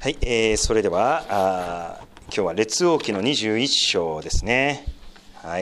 はい、それでは今日は列王記の21章ですね。はい、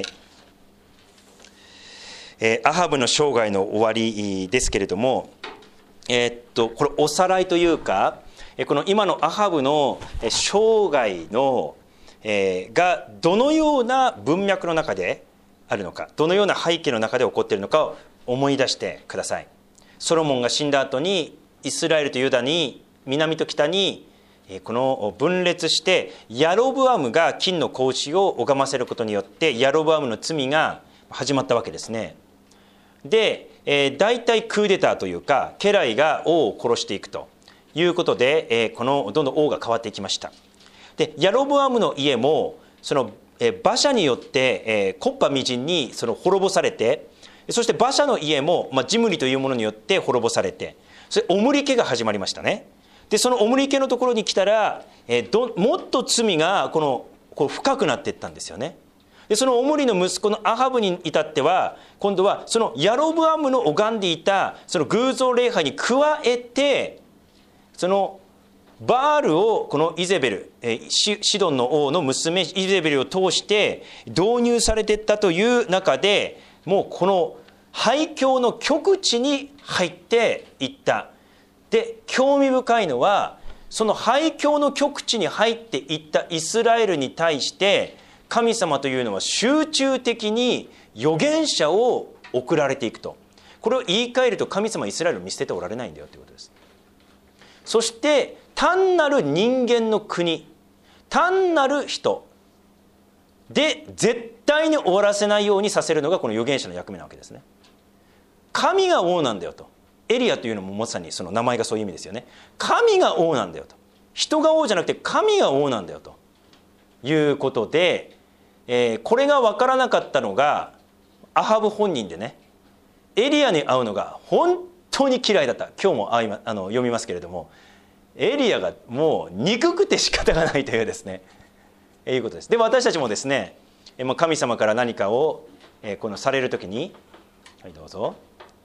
アハブの生涯の終わりですけれども、これおさらいというか、この今のアハブの生涯の、がどのような文脈の中であるのか、どのような背景の中で起こっているのかを思い出してください。ソロモンが死んだ後にイスラエルとユダに南と北にこの分裂して、ヤロブアムが金の格子を拝ませることによってヤロブアムの罪が始まったわけですね。で、大体クーデターというか家来が王を殺していくということで、このどんどん王が変わっていきました。でヤロブアムの家もその馬車によって木っ端みじんにその滅ぼされて、そして馬車の家もジムリというものによって滅ぼされて、それオムリ家が始まりましたね。でそのオムリ家のところに来たら、もっと罪がこう深くなっていったんですよね。でそのオムリの息子のアハブに至っては、今度はそのヤロブアムの拝んでいたその偶像礼拝に加えて、そのバールをこのイゼベル、シドンの王の娘イゼベルを通して導入されていったという中で、もうこの廃墟の極地に入っていった。で興味深いのは、その廃墟の極地に入っていったイスラエルに対して神様というのは集中的に預言者を送られていくと。これを言い換えると、神様はイスラエルを見捨てておられないんだよということです。そして単なる人間の国、単なる人で絶対に終わらせないようにさせるのがこの預言者の役目なわけですね。神が王なんだよと。エリアというのもまさにその名前がそういう意味ですよね。神が王なんだよと。人が王じゃなくて神が王なんだよということで、これが分からなかったのがアハブ本人でね、エリアに会うのが本当に嫌いだった。今日も読みますけれども、エリアがもう憎くて仕方がないというですね、いうことです。で私たちもですね、神様から何かをこのされるときに、はいどうぞ、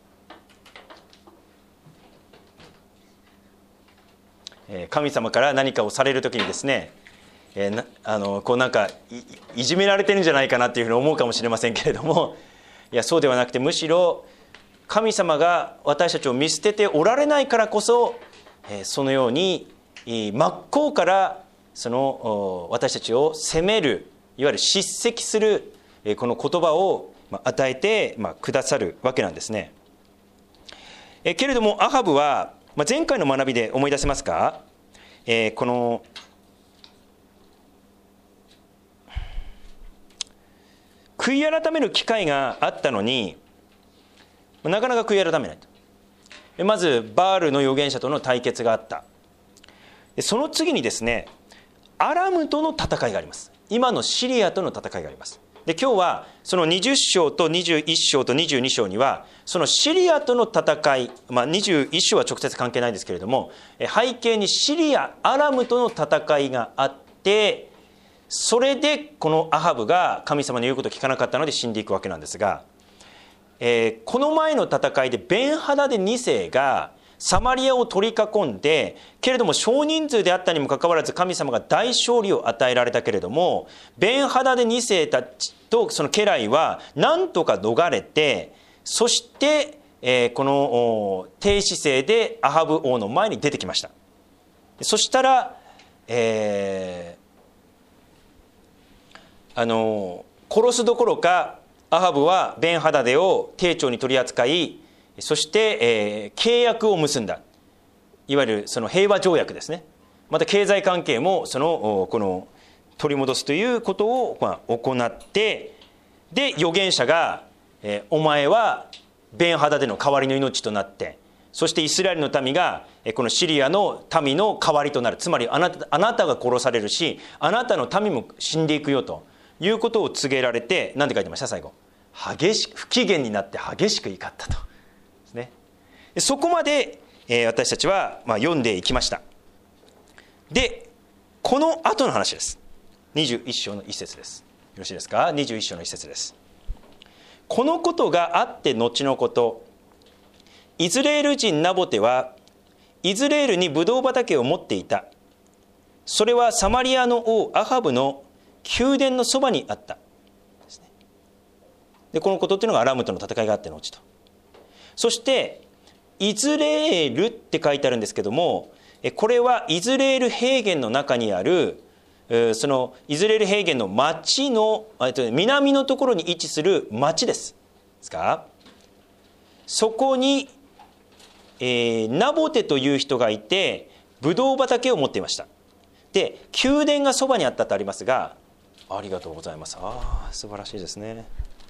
神様から何かをされるときにですね、こうなんか いじめられてるんじゃないかなっていうふうに思うかもしれませんけれども、いやそうではなくて、むしろ神様が私たちを見捨てておられないからこそ、そのように真っ向からその私たちを責める、いわゆる叱責するこの言葉を与えてくださるわけなんですね。けれどもアハブは、前回の学びで思い出せますか、この悔い改める機会があったのになかなか悔い改めないと。まずバールの預言者との対決があった。その次にですね、アラムとの戦いがあります。今のシリアとの戦いがあります。で今日はその20章と21章と22章にはそのシリアとの戦い、21章は直接関係ないですけれども、背景にシリア、アラムとの戦いがあって、それでこのアハブが神様の言うことを聞かなかったので死んでいくわけなんですが、この前の戦いでベンハダデ2世がサマリアを取り囲んで、けれども少人数であったにもかかわらず神様が大勝利を与えられたけれども、ベンハダデ2世たちとその家来はなんとか逃れて、そして、この低姿勢でアハブ王の前に出てきました。そしたら、殺すどころかアハブはベンハダデを丁重に取り扱い、そして、契約を結んだ。いわゆるその平和条約ですね。また経済関係もこの取り戻すということを行って、で預言者が、お前はベンハダデの代わりの命となって、そしてイスラエルの民がこのシリアの民の代わりとなる。つまりあなたが殺されるし、あなたの民も死んでいくよということを告げられて、何て書いてました最後、不機嫌になって激しく怒ったと。そこまで、私たちは読んでいきました。でこの後の話です。21章の一節です。よろしいですか。21章の一節です。このことがあって後のこと、イズレール人ナボテはイズレールにブドウ畑を持っていた。 それはサマリアの王アハブの宮殿のそばにあったですね。でこのことっていうのがアラムとの戦いがあっての後と。そしてイズレールって書いてあるんですけども、これはイズレール平原の中にあるそのイズレール平原の町の南のところに位置する町ですか。そこに、ナボテという人がいてブドウ畑を持っていました。で宮殿がそばにあったとありますが、ありがとうございます。素晴らしいですね。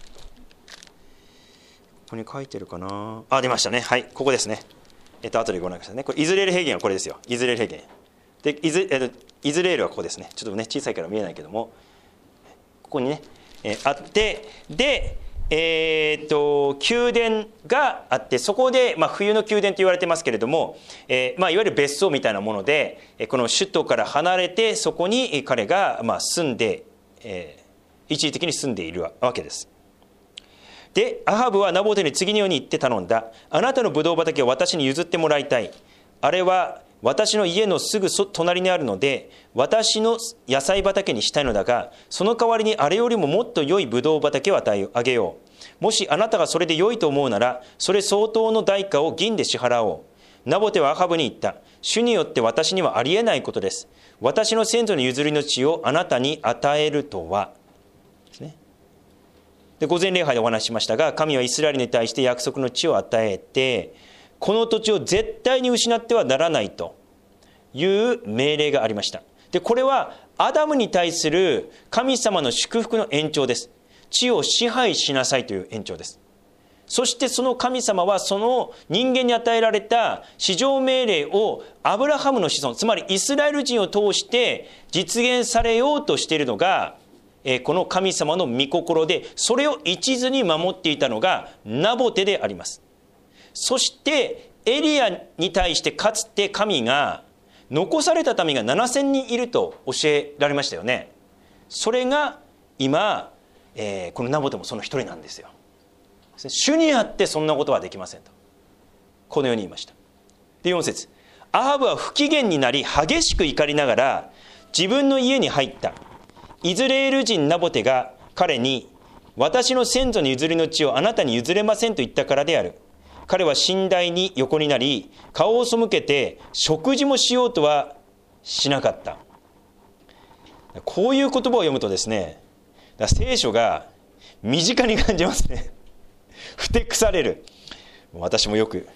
ここに書いてるかな。出ましたね。はい、ここですね。後でご覧くださいね。これイズレール平原はこれですよ。イズレール平原でイズレールはここですね。ちょっとね小さいから見えないけども、ここにね、あって、で宮殿があって、そこで、冬の宮殿と言われてますけれども、いわゆる別荘みたいなもので、この首都から離れてそこに彼が住んで、一時的に住んでいるわけです。でアハブはナボテに次のように言って頼んだ。あなたのブドウ畑を私に譲ってもらいたい。あれは私の家のすぐ隣にあるので、私の野菜畑にしたいのだが、その代わりにあれよりももっと良いブドウ畑をあげよう。もしあなたがそれで良いと思うなら、それ相当の代価を銀で支払おう。ナボテはアハブに言った。主によって私にはありえないことです。私の先祖の譲りの地をあなたに与えるとは。ですね。で御前礼拝でお話ししましたが、神はイスラエルに対して約束の地を与えて、この土地を絶対に失ってはならないという命令がありました。でこれはアダムに対する神様の祝福の延長です。地を支配しなさいという延長です。そしてその神様はその人間に与えられた至上命令をアブラハムの子孫、つまりイスラエル人を通して実現されようとしているのが、この神様の御心で、それを一途に守っていたのがナボテであります。そしてエリアに対してかつて神が残された民が7000人いると教えられましたよね。それが今、このナボテもその一人なんですよ。主にあってそんなことはできませんと、このように言いました。で4節、アハブは不機嫌になり激しく怒りながら自分の家に入った。イズレール人ナボテが彼に、私の先祖の譲りの地をあなたに譲れませんと言ったからである。彼は寝台に横になり、顔を背けて食事もしようとはしなかった。こういう言葉を読むとですね、聖書が身近に感じますね。ふてくされる。私もよく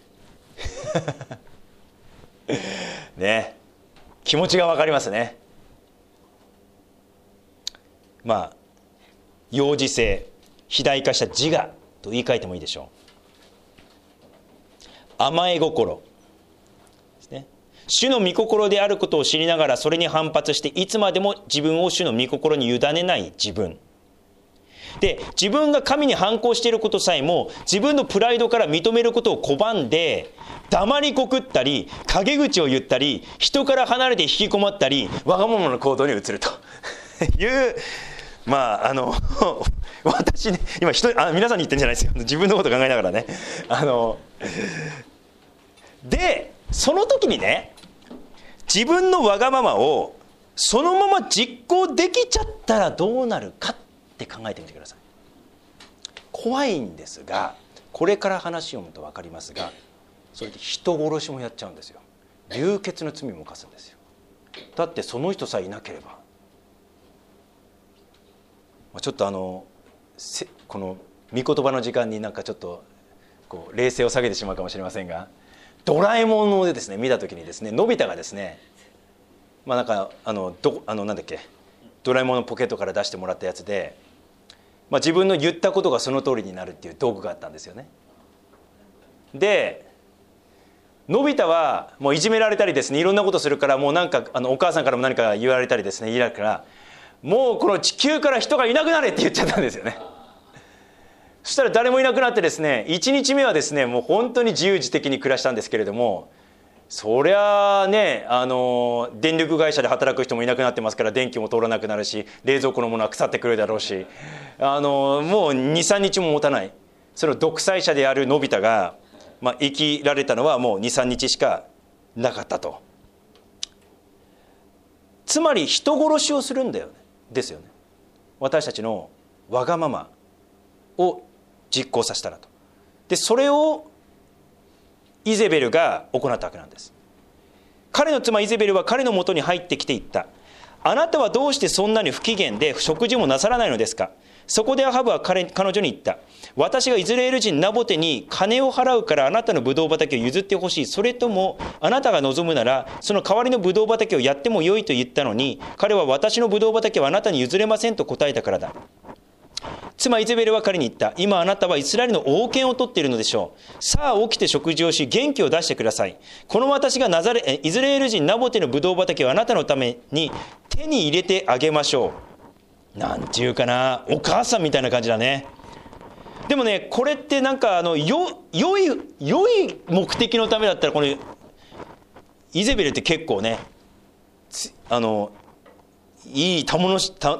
ね、気持ちが分かりますね。幼児性、肥大化した自我と言い換えてもいいでしょう。甘え心ですね。主の御心であることを知りながらそれに反発していつまでも自分を主の御心に委ねない自分で、自分が神に反抗していることさえも自分のプライドから認めることを拒んで、黙りこくったり陰口を言ったり人から離れて引きこもったりわがままの行動に移るという私ね、今皆さんに言ってるんじゃないですよ。自分のこと考えながらね。でその時にね、自分のわがままをそのまま実行できちゃったらどうなるかって考えてみてください。怖いんですが、これから話を読むと分かりますが、それで人殺しもやっちゃうんですよ。流血の罪も犯すんですよ。だってその人さえいなければ。ちょっとこの御言葉の時間になんかちょっとこう冷静を下げてしまうかもしれませんが、ドラえもんをですね見た時にですね、のび太がですね、なんかなんだっけ、ドラえもんのポケットから出してもらったやつで、自分の言ったことがその通りになるっていう道具があったんですよね。でのび太はもういじめられたりですね、いろんなことするから、もうなんかお母さんからも何か言われたりですね、言いられるから、もうこの地球から人がいなくなれって言っちゃったんですよね。そしたら誰もいなくなってですね、1日目はですねもう本当に自由自適に暮らしたんですけれども、そりゃあね、電力会社で働く人もいなくなってますから、電気も通らなくなるし、冷蔵庫のものは腐ってくるだろうし、もう 2,3 日も持たない。それを独裁者であるのび太が、生きられたのはもう 2,3 日しかなかったと。 つまり人殺しをするんだよね、ですよね。私たちのわがままを実行させたらと。でそれをイゼベルが行ったわけなんです。彼の妻イゼベルは彼のもとに入ってきていった。あなたはどうしてそんなに不機嫌で食事もなさらないのですか。そこでアハブは彼女に言った。私がイスラエル人ナボテに金を払うからあなたのブドウ畑を譲ってほしい。それともあなたが望むならその代わりのブドウ畑をやってもよいと言ったのに、彼は私のブドウ畑はあなたに譲れませんと答えたからだ。妻イゼベルは彼に言った。今あなたはイスラエルの王権を取っているのでしょう。さあ起きて食事をし元気を出してください。この私がイスラエル人ナボテのブドウ畑をあなたのために手に入れてあげましょう。なんていうかな、お母さんみたいな感じだね。でもね、これってなんか良い目的のためだったら、このイゼベルって結構ね、いい頼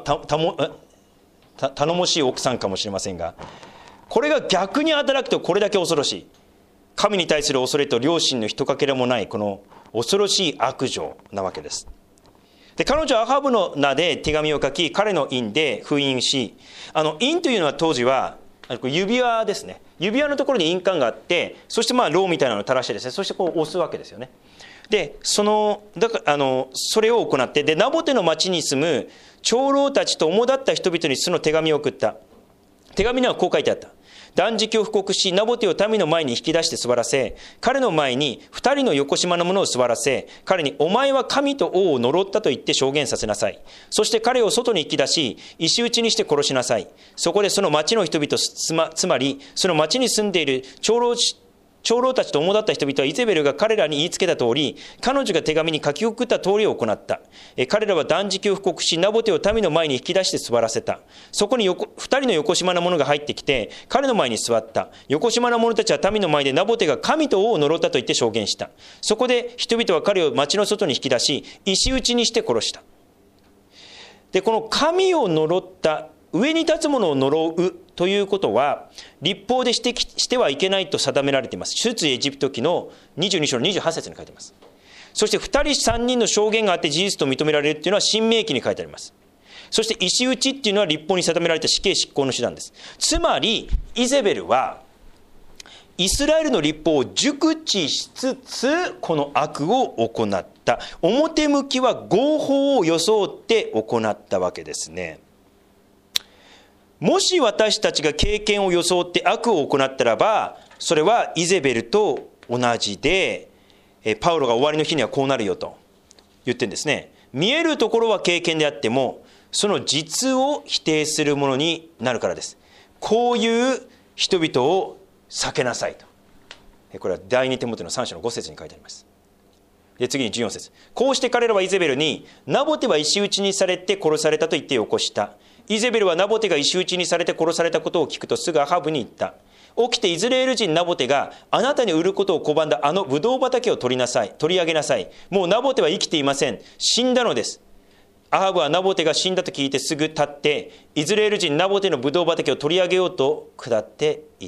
もしい奥さんかもしれませんが、これが逆に働くとこれだけ恐ろしい。神に対する恐れと良心のひとかけらもないこの恐ろしい悪女なわけです。で彼女はアハブの名で手紙を書き、彼の印で封印し、印というのは当時は指輪ですね。指輪のところに印鑑があって、そしてろうみたいなのを垂らしてですね、そしてこう押すわけですよね。でそれを行って、でナボテの町に住む長老たちと主だった人々にその手紙を送った。手紙にはこう書いてあった。断食を布告し、ナボテを民の前に引き出して座らせ、彼の前に2人の横島の者を座らせ、彼にお前は神と王を呪ったと言って証言させなさい。そして彼を外に引き出し、石打ちにして殺しなさい。そこでその町の人々、つまりその町に住んでいる長老たちと主だった人々はイゼベルが彼らに言いつけた通り、彼女が手紙に書き送った通りを行った。彼らは断食を布告し、ナボテを民の前に引き出して座らせた。そこに2人の横島な者が入ってきて彼の前に座った。横島な者たちは民の前でナボテが神と王を呪ったと言って証言した。そこで人々は彼を町の外に引き出し、石打ちにして殺した。でこの神を呪った、上に立つ者を呪うということは律法で指摘してはいけないと定められています。出エジプト記の22章の28節に書いています。そして2人3人の証言があって事実と認められるというのは申命記に書いてあります。そして石打ちっていうのは律法に定められた死刑執行の手段です。つまりイゼベルはイスラエルの律法を熟知しつつこの悪を行った。表向きは合法を装って行ったわけですね。もし私たちが経験を装って悪を行ったらば、それはイゼベルと同じで、パウロが終わりの日にはこうなるよと言ってるんですね。見えるところは経験であっても、その実を否定するものになるからです。こういう人々を避けなさいと。これは第二テモテの3章の5節に書いてあります。で次に14節。こうして彼らはイゼベルに、ナボテは石打ちにされて殺されたと言って起こした。イゼベルはナボテが石打ちにされて殺されたことを聞くとすぐアハブに言った。起きてイスラエル人ナボテがあなたに売ることを拒んだあのブドウ畑を取り上げなさい。もうナボテは生きていません。死んだのです。アハブはナボテが死んだと聞いてすぐ立ってイスラエル人ナボテのブドウ畑を取り上げようと下っていった。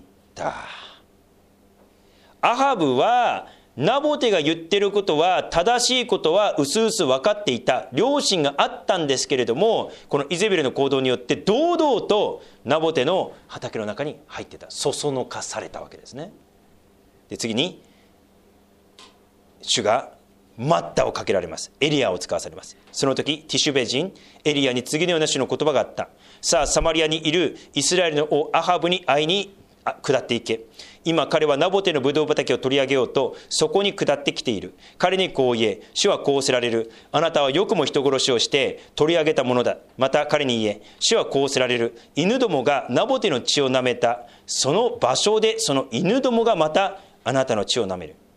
アハブはナボテが言ってることは正しいことはうすうす分かっていた。良心があったんですけれども、このイゼベルの行動によって堂々とナボテの畑の中に入ってた。そそのかされたわけですね。で次に主が待ったをかけられます。エリアを使わされます。その時ティシュベ人エリアに次のような主の言葉があった。さあサマリアにいるイスラエルの王アハブに会いに下っていけ。今彼はナボテのブドウ畑を取り上げようとそこに下ってきている。彼にこう言え、主はこうおせられる。あなたはよくも人殺しをして取り上げたものだ。また彼に言え、主はこうおせられる。犬どもがナボテの血を舐めたその場所でその犬どもがまたあなたの血を舐める。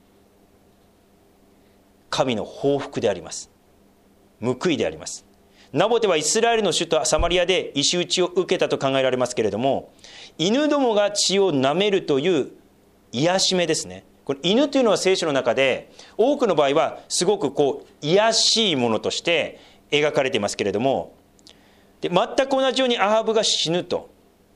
神の報復であります。報いであります。ナボテはイスラエルの首都サマリアで石打ちを受けたと考えられますけれども、犬どもが血を舐めるという癒しめですね。これ犬というのは聖書の中で多くの場合はすごく癒しいものとして描かれていますけれども、で全く同じようにアハブが死ぬと、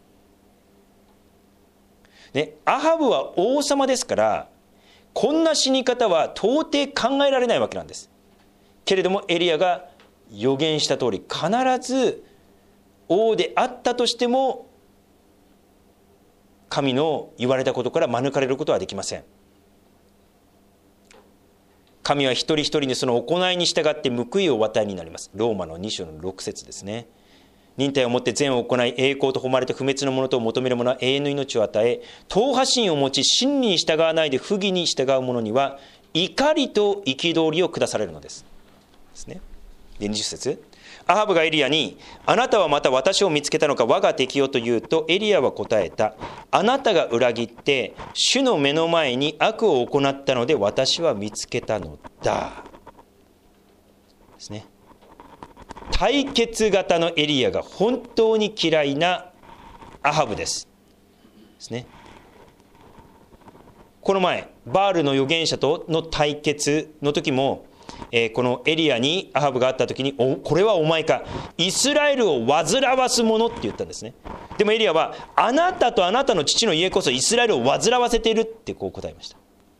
ね、アハブは王様ですからこんな死に方は到底考えられないわけなんです。けれどもエリアが預言した通り、必ず王であったとしても神の言われたことから免れることはできません。神は一人一人にその行いに従って報いをお与えになります。ローマの2章の6節ですね。忍耐をもって善を行い、栄光と誉れと不滅のものとを求める者は永遠の命を与え、党派心を持ち真理に従わないで不義に従う者には怒りと憤りを下されるのですね。で20節、アハブがエリヤに、あなたはまた私を見つけたのか、我が敵よと言うと、エリヤは答えた。あなたが裏切って主の目の前に悪を行ったので私は見つけたのだですね。対決型のエリヤが本当に嫌いなアハブですね。この前バールの預言者との対決の時も、このエリヤにアハブがあった時に、これはお前か、イスラエルを煩わす者って言ったんですね。でもエリヤは、あなたとあなたの父の家こそイスラエルを煩わせているってこう答えました。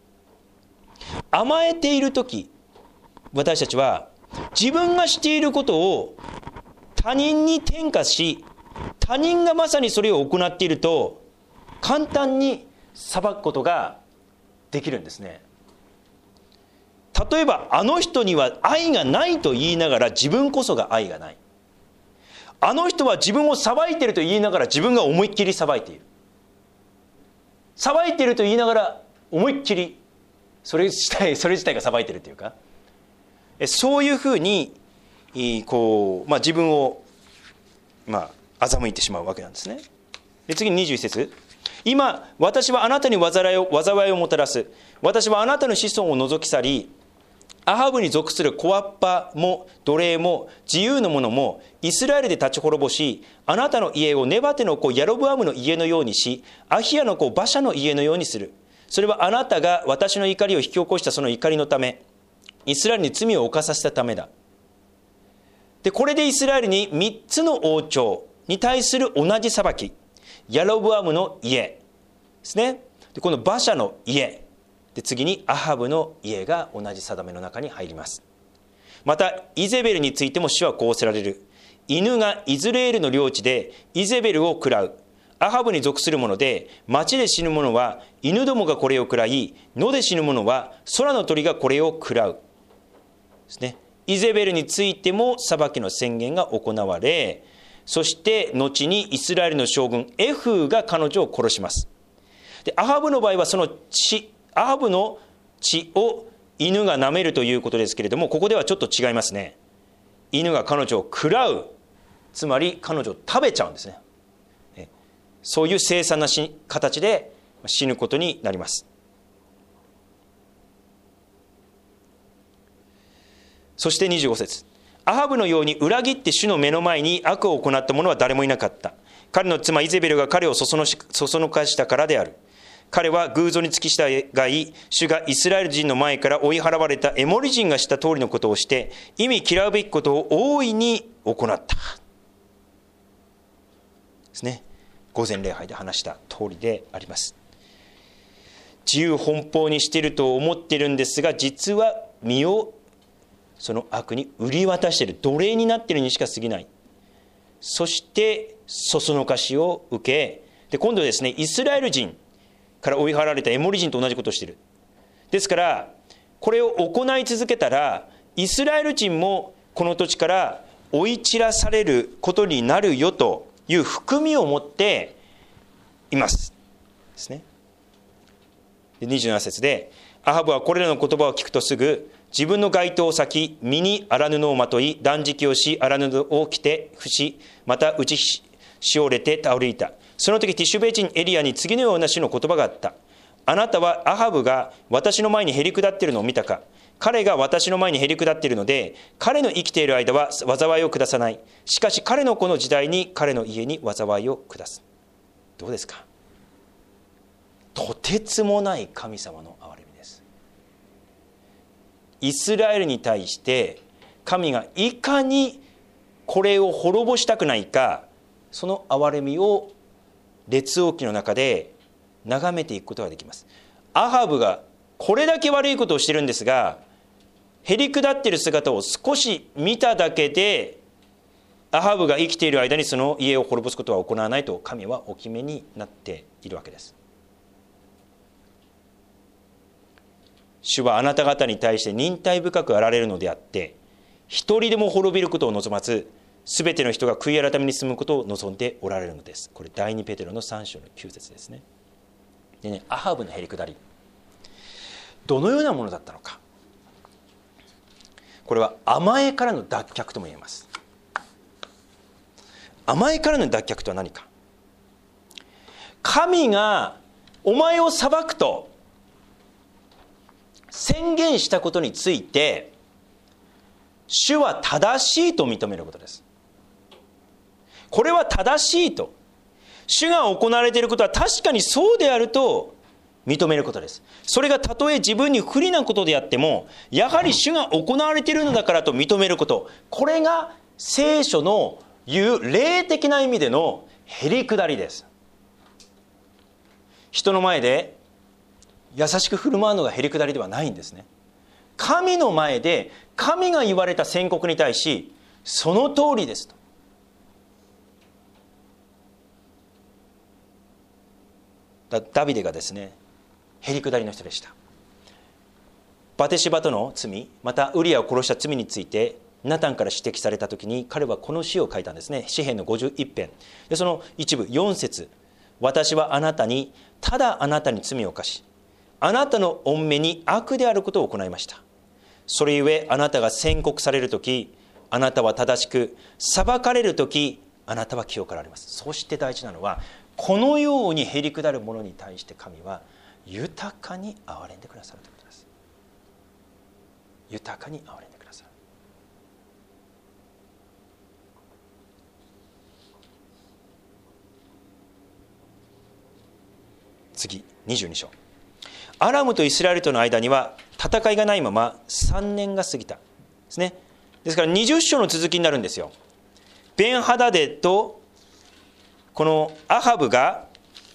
甘えている時、私たちは自分がしていることを他人に転嫁し、他人がまさにそれを行っていると簡単に裁くことができるんですね。例えば、あの人には愛がないと言いながら自分こそが愛がない。あの人は自分を裁いていると言いながら自分が思いっきり裁いている。裁いていると言いながら思いっきりそれ自体が裁いているというか、そういうふうに自分を欺いてしまうわけなんですね。で次に21節、今私はあなたに災いをもたらす。私はあなたの子孫を除き去り、アハブに属する小わっぱも奴隷も自由の者もイスラエルで立ち滅ぼし、あなたの家をネバテの子ヤロブアムの家のようにし、アヒヤの子バシャの家のようにする。それはあなたが私の怒りを引き起こしたその怒りのため、イスラエルに罪を犯させたためだ。でこれでイスラエルに3つの王朝に対する同じ裁き、ヤロブアムの家ですね。でこのバシャの家で、次にアハブの家が同じ定めの中に入ります。またイゼベルについても主はこうおせられる。犬がイズレールの領地でイゼベルを食らう。アハブに属する者で町で死ぬ者は犬どもがこれを食らい、野で死ぬ者は空の鳥がこれを食らうですね。イゼベルについても裁きの宣言が行われ、そして後にイスラエルの将軍エフーが彼女を殺します。でアハブの場合はそのアハブの血を犬が舐めるということですけれども、ここではちょっと違いますね。犬が彼女を食らう、つまり彼女を食べちゃうんですね。そういう凄惨な形で死ぬことになります。そして25節、アハブのように裏切って主の目の前に悪を行った者は誰もいなかった。彼の妻イゼベルが彼をそそのかしたからである。彼は偶像に付き従い、主がイスラエル人の前から追い払われたエモリ人がした通りのことをして、忌み嫌うべきことを大いに行ったですね。御前礼拝で話した通りであります。自由奔放にしていると思っているんですが、実は身をその悪に売り渡している、奴隷になっているにしか過ぎない。そしてそそのかしを受け、で今度はですね、イスラエル人から追い払われたエモリ人と同じことをしている。ですからこれを行い続けたら、イスラエル人もこの土地から追い散らされることになるよという含みを持っていますですね。で27節で、アハブはこれらの言葉を聞くとすぐ自分の街灯を裂き、身に荒布をまとい、断食をし、荒布を着て伏し、また打ちしおれて倒れいた。その時ティシュベ人エリヤに次のような主の言葉があった。あなたはアハブが私の前にへり下っているのを見たか。彼が私の前にへり下っているので、彼の生きている間は災いを下さない。しかし彼の子の時代に彼の家に災いを下す。どうですか。とてつもない神様の憐れみです。イスラエルに対して神がいかにこれを滅ぼしたくないか、その憐れみを列王記の中で眺めていくことができます。アハブがこれだけ悪いことをしてるんですが、 へりくだっている姿を少し見ただけで、アハブが生きている間にその家を滅ぼすことは行わないと神はお決めになっているわけです。主はあなた方に対して忍耐深くあられるのであって、一人でも滅びることを望まず、すべての人が悔い改めに進むことを望んでおられるのです。これ第2ペテロの3章の9節ですね。でね、アハブのへりくだり、どのようなものだったのか。これは甘えからの脱却とも言えます。甘えからの脱却とは何か。神がお前を裁くと宣言したことについて、主は正しいと認めることです。これは正しいと、主が行われていることは確かにそうであると認めることです。それがたとえ自分に不利なことであっても、やはり主が行われているのだからと認めること、これが聖書の言う霊的な意味でのへりくだりです。人の前で優しく振る舞うのがへりくだりではないんですね。神の前で神が言われた宣告に対し、その通りですと。ダビデがですね、へりくだりの人でした。バテシバとの罪、またウリアを殺した罪についてナタンから指摘された時に、彼はこの詩を書いたんですね。詩編の51編で、その一部4節、私はあなたに、ただあなたに罪を犯し、あなたの御目に悪であることを行いました。それゆえあなたが宣告されるとき、あなたは正しく、裁かれるとき、あなたは清かられます。そして大事なのは、このようにへりくだる者に対して神は豊かに憐れんでくださるということです。豊かに憐れんでくださる。次、22章。アラムとイスラエルとの間には戦いがないまま3年が過ぎたですね。ですから20章の続きになるんですよ。ベンハダデとこのアハブが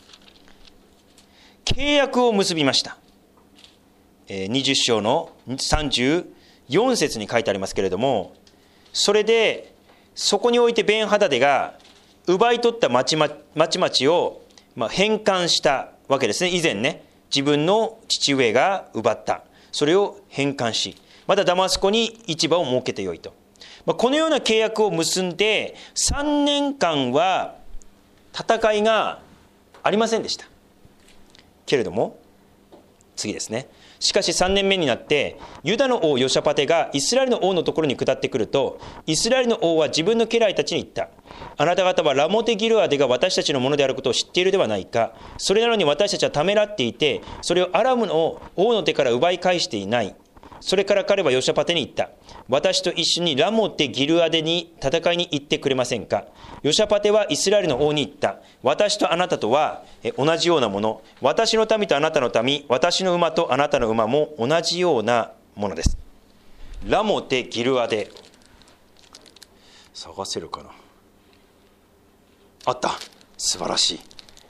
契約を結びました。20章の34節に書いてありますけれども、それでそこにおいてベンハダデが奪い取った町々を返還したわけですね。以前ね、自分の父上が奪った、それを返還し、またダマスコに市場を設けてよいと、このような契約を結んで3年間は戦いがありませんでしたけれども、次ですね。しかし3年目になってユダの王ヨシャパテがイスラエルの王のところに下ってくると、イスラエルの王は自分の家来たちに言った。あなた方はラモテギルアデが私たちのものであることを知っているではないか。それなのに私たちはためらっていて、それをアラムの王の手から奪い返していない。それから彼はヨシャパテに言った。私と一緒にラモテギルアデに戦いに行ってくれませんか。ヨシャパテはイスラエルの王に言った。私とあなたとは同じようなもの。私の民とあなたの民、私の馬とあなたの馬も同じようなものです。ラモテギルアデ、探せるかな。あった、素晴らしい。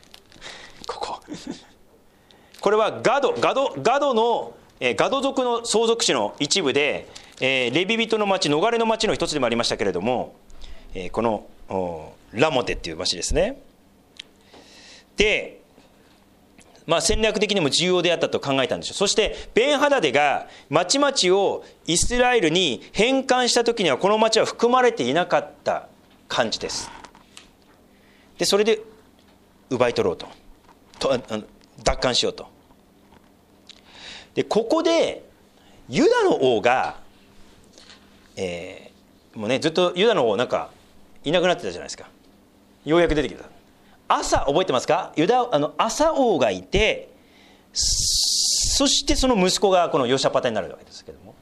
これはガド族の相続地の一部で、レビ人の町、逃れの町の一つでもありましたけれども、このラモテっていう町ですね。で、戦略的にも重要であったと考えたんでしょう。そしてベンハダデが町々をイスラエルに返還した時にはこの町は含まれていなかった感じです。でそれで奪い取ろうと奪還しようと。でここでユダの王が、もうねずっとユダの王なんかいなくなってたじゃないですか。ようやく出てきた。朝覚えてますか。アサ王がいて、そしてその息子がこのヨシャパテになるわけですけども、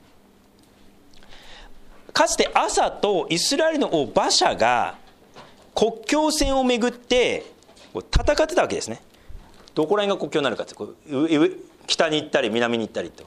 かつてアサとイスラエルの王バシャが国境線をめぐって戦ってたわけですね。どこら辺が国境になるかって、北に行ったり南に行ったりと、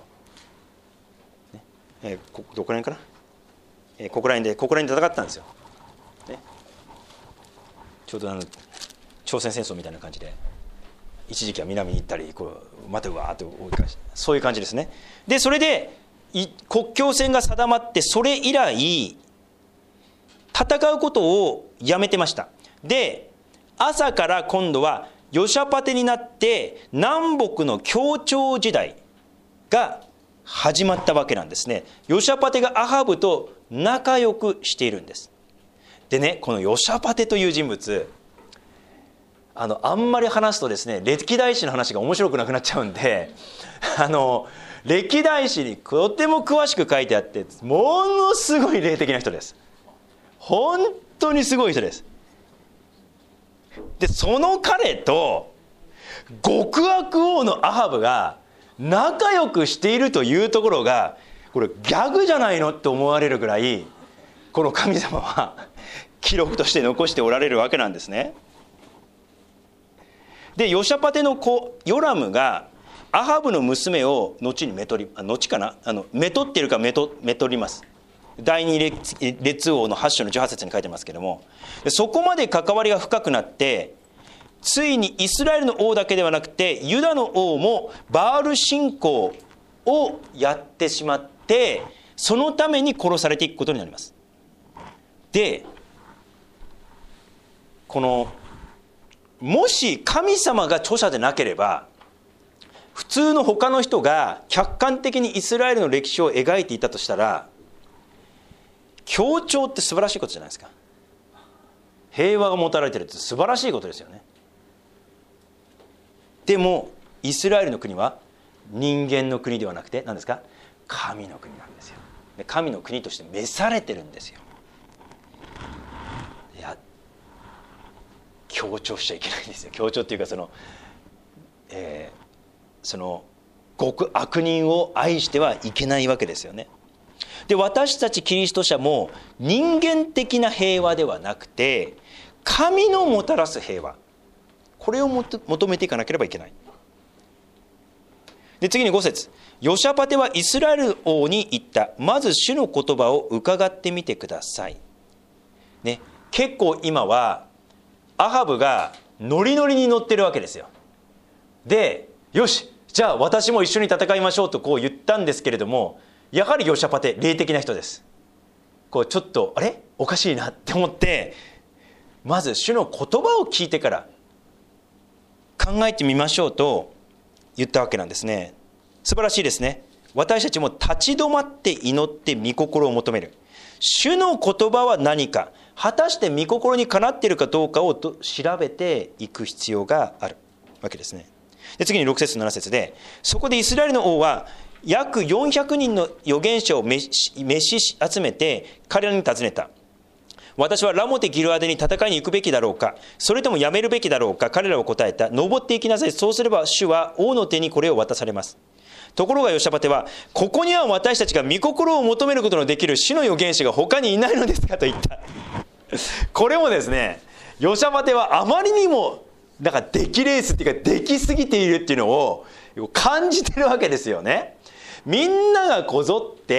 どこら辺かな、ここら辺で戦ってたんですよ、ね、ちょうど朝鮮戦争みたいな感じで一時期は南に行ったりまたうわーっと追い返して、そういう感じですね。でそれで国境線が定まって、それ以来戦うことをやめてました。で、朝から今度はヨシャパテになって南北の協調時代が始まったわけなんですね。ヨシャパテがアハブと仲良くしているんです。でね、このヨシャパテという人物、あんまり話すとですね、歴代史の話が面白くなくなっちゃうんで、歴代史にとても詳しく書いてあって、ものすごい霊的な人です。本当にすごい人です。で、その彼と極悪王のアハブが仲良くしているというところが、これギャグじゃないのって思われるぐらい、この神様は記録として残しておられるわけなんですね。で、ヨシャパテの子ヨラムがアハブの娘を後にめとっているかめとります。第二列王の8章の18節に書いてますけども、そこまで関わりが深くなって、ついにイスラエルの王だけではなくてユダの王もバール信仰をやってしまって、そのために殺されていくことになります。で、もし神様が著者でなければ、普通の他の人が客観的にイスラエルの歴史を描いていたとしたら、協調って素晴らしいことじゃないですか。平和がもたられてるって素晴らしいことですよね。でもイスラエルの国は人間の国ではなくて何ですか、神の国なんですよ。で、神の国として召されてるんですよ。いや、強調しちゃいけないんですよ。強調っていうか、極悪人を愛してはいけないわけですよね。で、私たちキリスト者も人間的な平和ではなくて、神のもたらす平和、これを求めていかなければいけない。で、次に5節、ヨシャパテはイスラエル王に言った。まず主の言葉を伺ってみてください。ね、結構今はアハブがノリノリに乗ってるわけですよ。で、よし、じゃあ私も一緒に戦いましょうと言ったんですけれども、やはりヨシャパテ霊的な人です。ちょっとあれおかしいなって思って、まず主の言葉を聞いてから考えてみましょうと言ったわけなんですね。素晴らしいですね。私たちも立ち止まって祈って御心を求める。主の言葉は何か、果たして御心にかなっているかどうかを調べていく必要があるわけですね。で、次に6節7節で、そこでイスラエルの王は約400人の預言者を召し集めて彼らに尋ねた。私はラモテギルアデに戦いに行くべきだろうか、それともやめるべきだろうか。彼らは答えた。登っていきなさい。そうすれば主は王の手にこれを渡されます。ところがヨシャパテは、ここには私たちが御心を求めることのできる主の預言者が他にいないのですかと言った。これもですね、ヨシャパテはあまりにも出来レースっていうか、出来すぎているっていうのを感じてるわけですよね。みんながこぞって、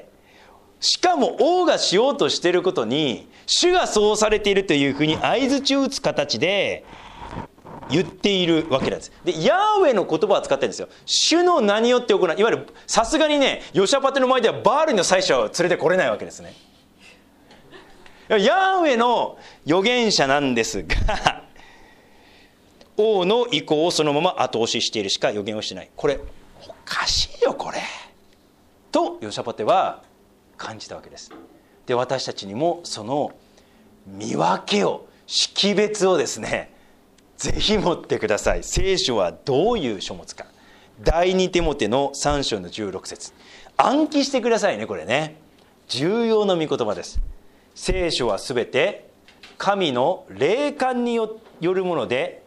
しかも王がしようとしていることに主がそうされているというふうに相槌を打つ形で言っているわけなんです。で、ヤーウェの言葉を使ってるんですよ。主の名によって行う。いわゆるさすがにね、ヨシャパテの前ではバールの祭司を連れてこれないわけですね。ヤーウェの預言者なんですが、王の意向をそのまま後押ししているしか預言をしてない。これおかしいよこれとヨシャパテは感じたわけです。で、私たちにもその見分けを、識別をですね、ぜひ持ってください。聖書はどういう書物か。第2テモテの3章の16節、暗記してくださいね。これね、重要な御言葉です。聖書はすべて神の霊感によるもので、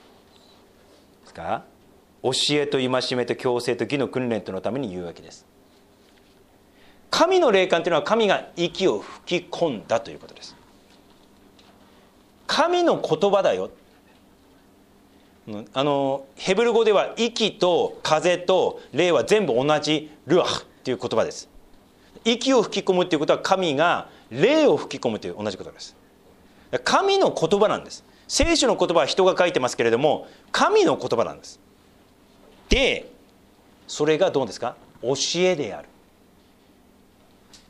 教えと戒めと矯正と義の訓練とのために言うわけです。神の霊感というのは神が息を吹き込んだということです。神の言葉だよ。ヘブル語では息と風と霊は全部同じルアフという言葉です。息を吹き込むということは神が霊を吹き込むという同じことです。神の言葉なんです。聖書の言葉は人が書いてますけれども、神の言葉なんです。で、それがどうですか、教えである。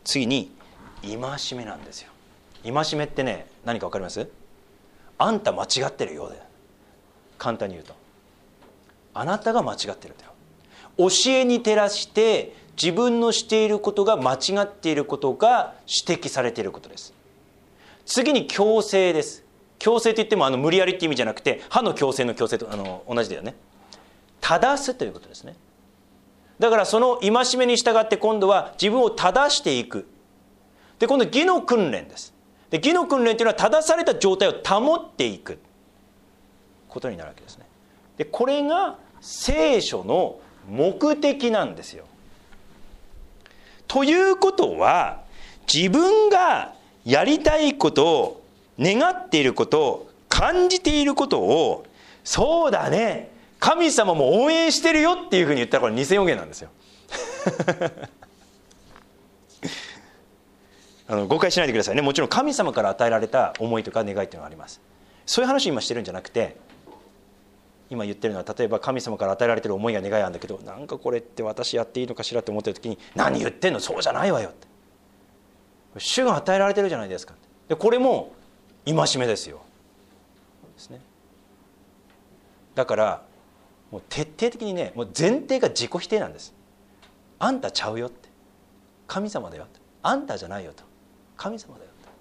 次に戒めなんですよ。戒めってね、何か分かります？あんた間違ってるようだよ。簡単に言うと、あなたが間違ってるんだよ。教えに照らして自分のしていることが間違っていることが指摘されていることです。次に強制です。強制といっても無理やりって意味じゃなくて、歯の矯正の矯正と同じだよね。正すということですね。だからその戒めに従って今度は自分を正していく。で、今度義の訓練です。で、義の訓練というのは正された状態を保っていくことになるわけですね。で、これが聖書の目的なんですよ。ということは、自分がやりたいことを、願っていることを、感じていることを、そうだね、神様も応援してるよっていうふうに言ったら、これ偽予言なんですよ。誤解しないでくださいね。もちろん神様から与えられた思いとか願いっていうのがあります。そういう話を今してるんじゃなくて、今言ってるのは、例えば神様から与えられてる思いや願いあるんだけど、なんかこれって私やっていいのかしらと思ってる時に、何言ってんの、そうじゃないわよって、主が与えられてるじゃないですかって。で、これも戒めですよ。ですね。だからもう徹底的にね、もう前提が自己否定なんです。あんたちゃうよって、神様だよって、あんたじゃないよと、神様だよと。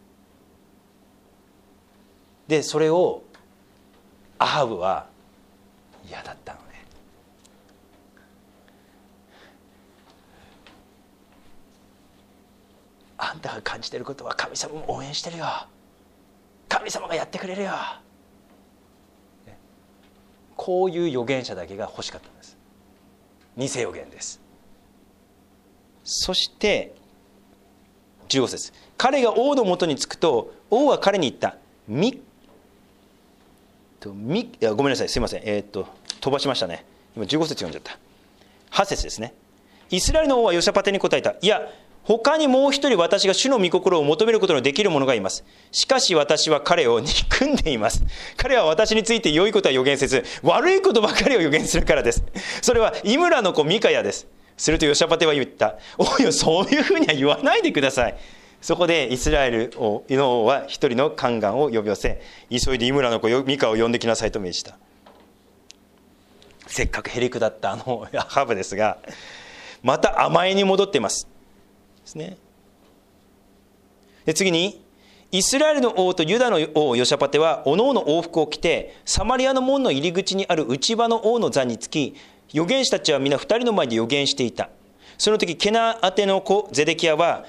で、それをアハブは嫌だったのね。あんたが感じていることは神様も応援してるよ、神様がやってくれるよ、こういう預言者だけが欲しかったんです。偽預言です。そして15節、彼が王のもとに着くと、王は彼に言った。ごめんなさい、すいません、飛ばしましたね。今15節読んじゃった。8節ですね。イスラエルの王はヨシャパテに答えた。いや、他にもう一人私が主の御心を求めることのできる者がいます。しかし私は彼を憎んでいます。彼は私について良いことは予言せず、悪いことばかりを予言するからです。それはイムラの子ミカヤです。するとヨシャパテは言った。おい、そういうふうには言わないでください。そこでイスラエルの王は一人の宦官を呼び寄せ、急いでイムラの子ミカを呼んできなさいと命じた。せっかくへりくだったアハブですが、また甘えに戻っていますですね。で、次にイスラエルの王とユダの王ヨシャパテはおのおの王服を着て、サマリアの門の入り口にある内場の王の座につき、預言者たちは皆二人の前で預言していた。その時ケナアナの子ゼデキヤは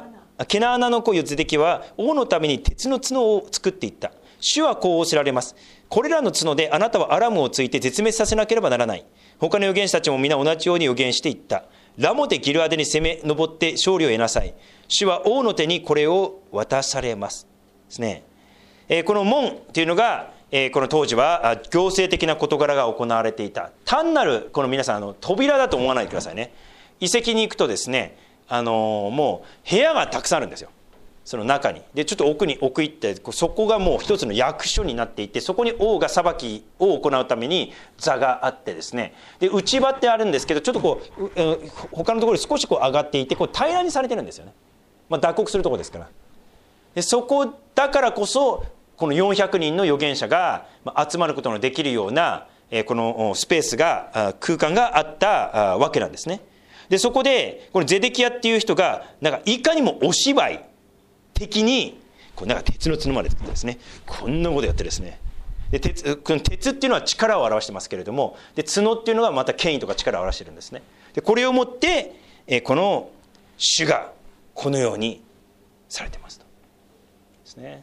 王のために鉄の角を作っていった。主はこう仰せられます。これらの角であなたはアラムをついて絶滅させなければならない。他の預言者たちも皆同じように預言していった。ラモテギルアデに攻め上って勝利を得なさい。主は王の手にこれを渡されますですね。この門というのが、この当時は行政的な事柄が行われていた。単なるこの皆さん扉だと思わないでくださいね。遺跡に行くとですね、もう部屋がたくさんあるんですよ、その中に。でちょっと奥行って、そこがもう一つの役所になっていて、そこに王が裁きを行うために座があってですね、で内場ってあるんですけど、ちょっと他のところに少し上がっていて、平らにされてるんですよね。脱穀するところですから。でそこだからこそ、この400人の預言者が集まることのできるようなこのスペースが、空間があったわけなんですね。でそこでこのゼデキヤっていう人がいかにもお芝居的に鉄の角まで作ってですね、こんなことやってですね、でこの鉄っていうのは力を表してますけれども、で角っていうのがまた権威とか力を表してるんですね。でこれをもってこの主がこのようにされてますとですね。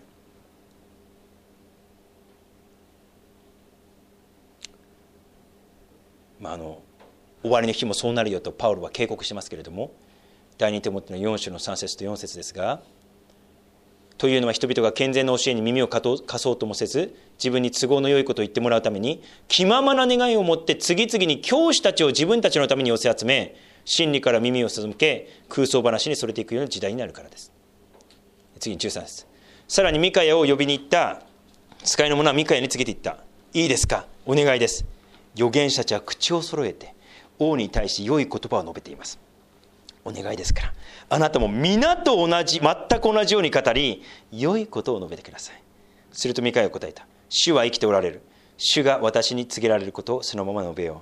終わりの日もそうなるよとパウロは警告してますけれども、第二テモテの4章の3節と4節ですが、というのは人々が健全な教えに耳を貸そうともせず、自分に都合の良いことを言ってもらうために気ままな願いを持って次々に教師たちを自分たちのために寄せ集め、真理から耳を背け空想話にそれていくような時代になるからです。次に13節。さらにミカヤを呼びに行った使いの者はミカヤに告げていった。いいですか、お願いです。預言者たちは口を揃えて王に対し良い言葉を述べています。 お願いですから、あなたも皆と同じ、全く同じように語り、良いことを述べてください。するとミカヤは答えた。主は生きておられる。主が私に告げられることをそのまま述べよう。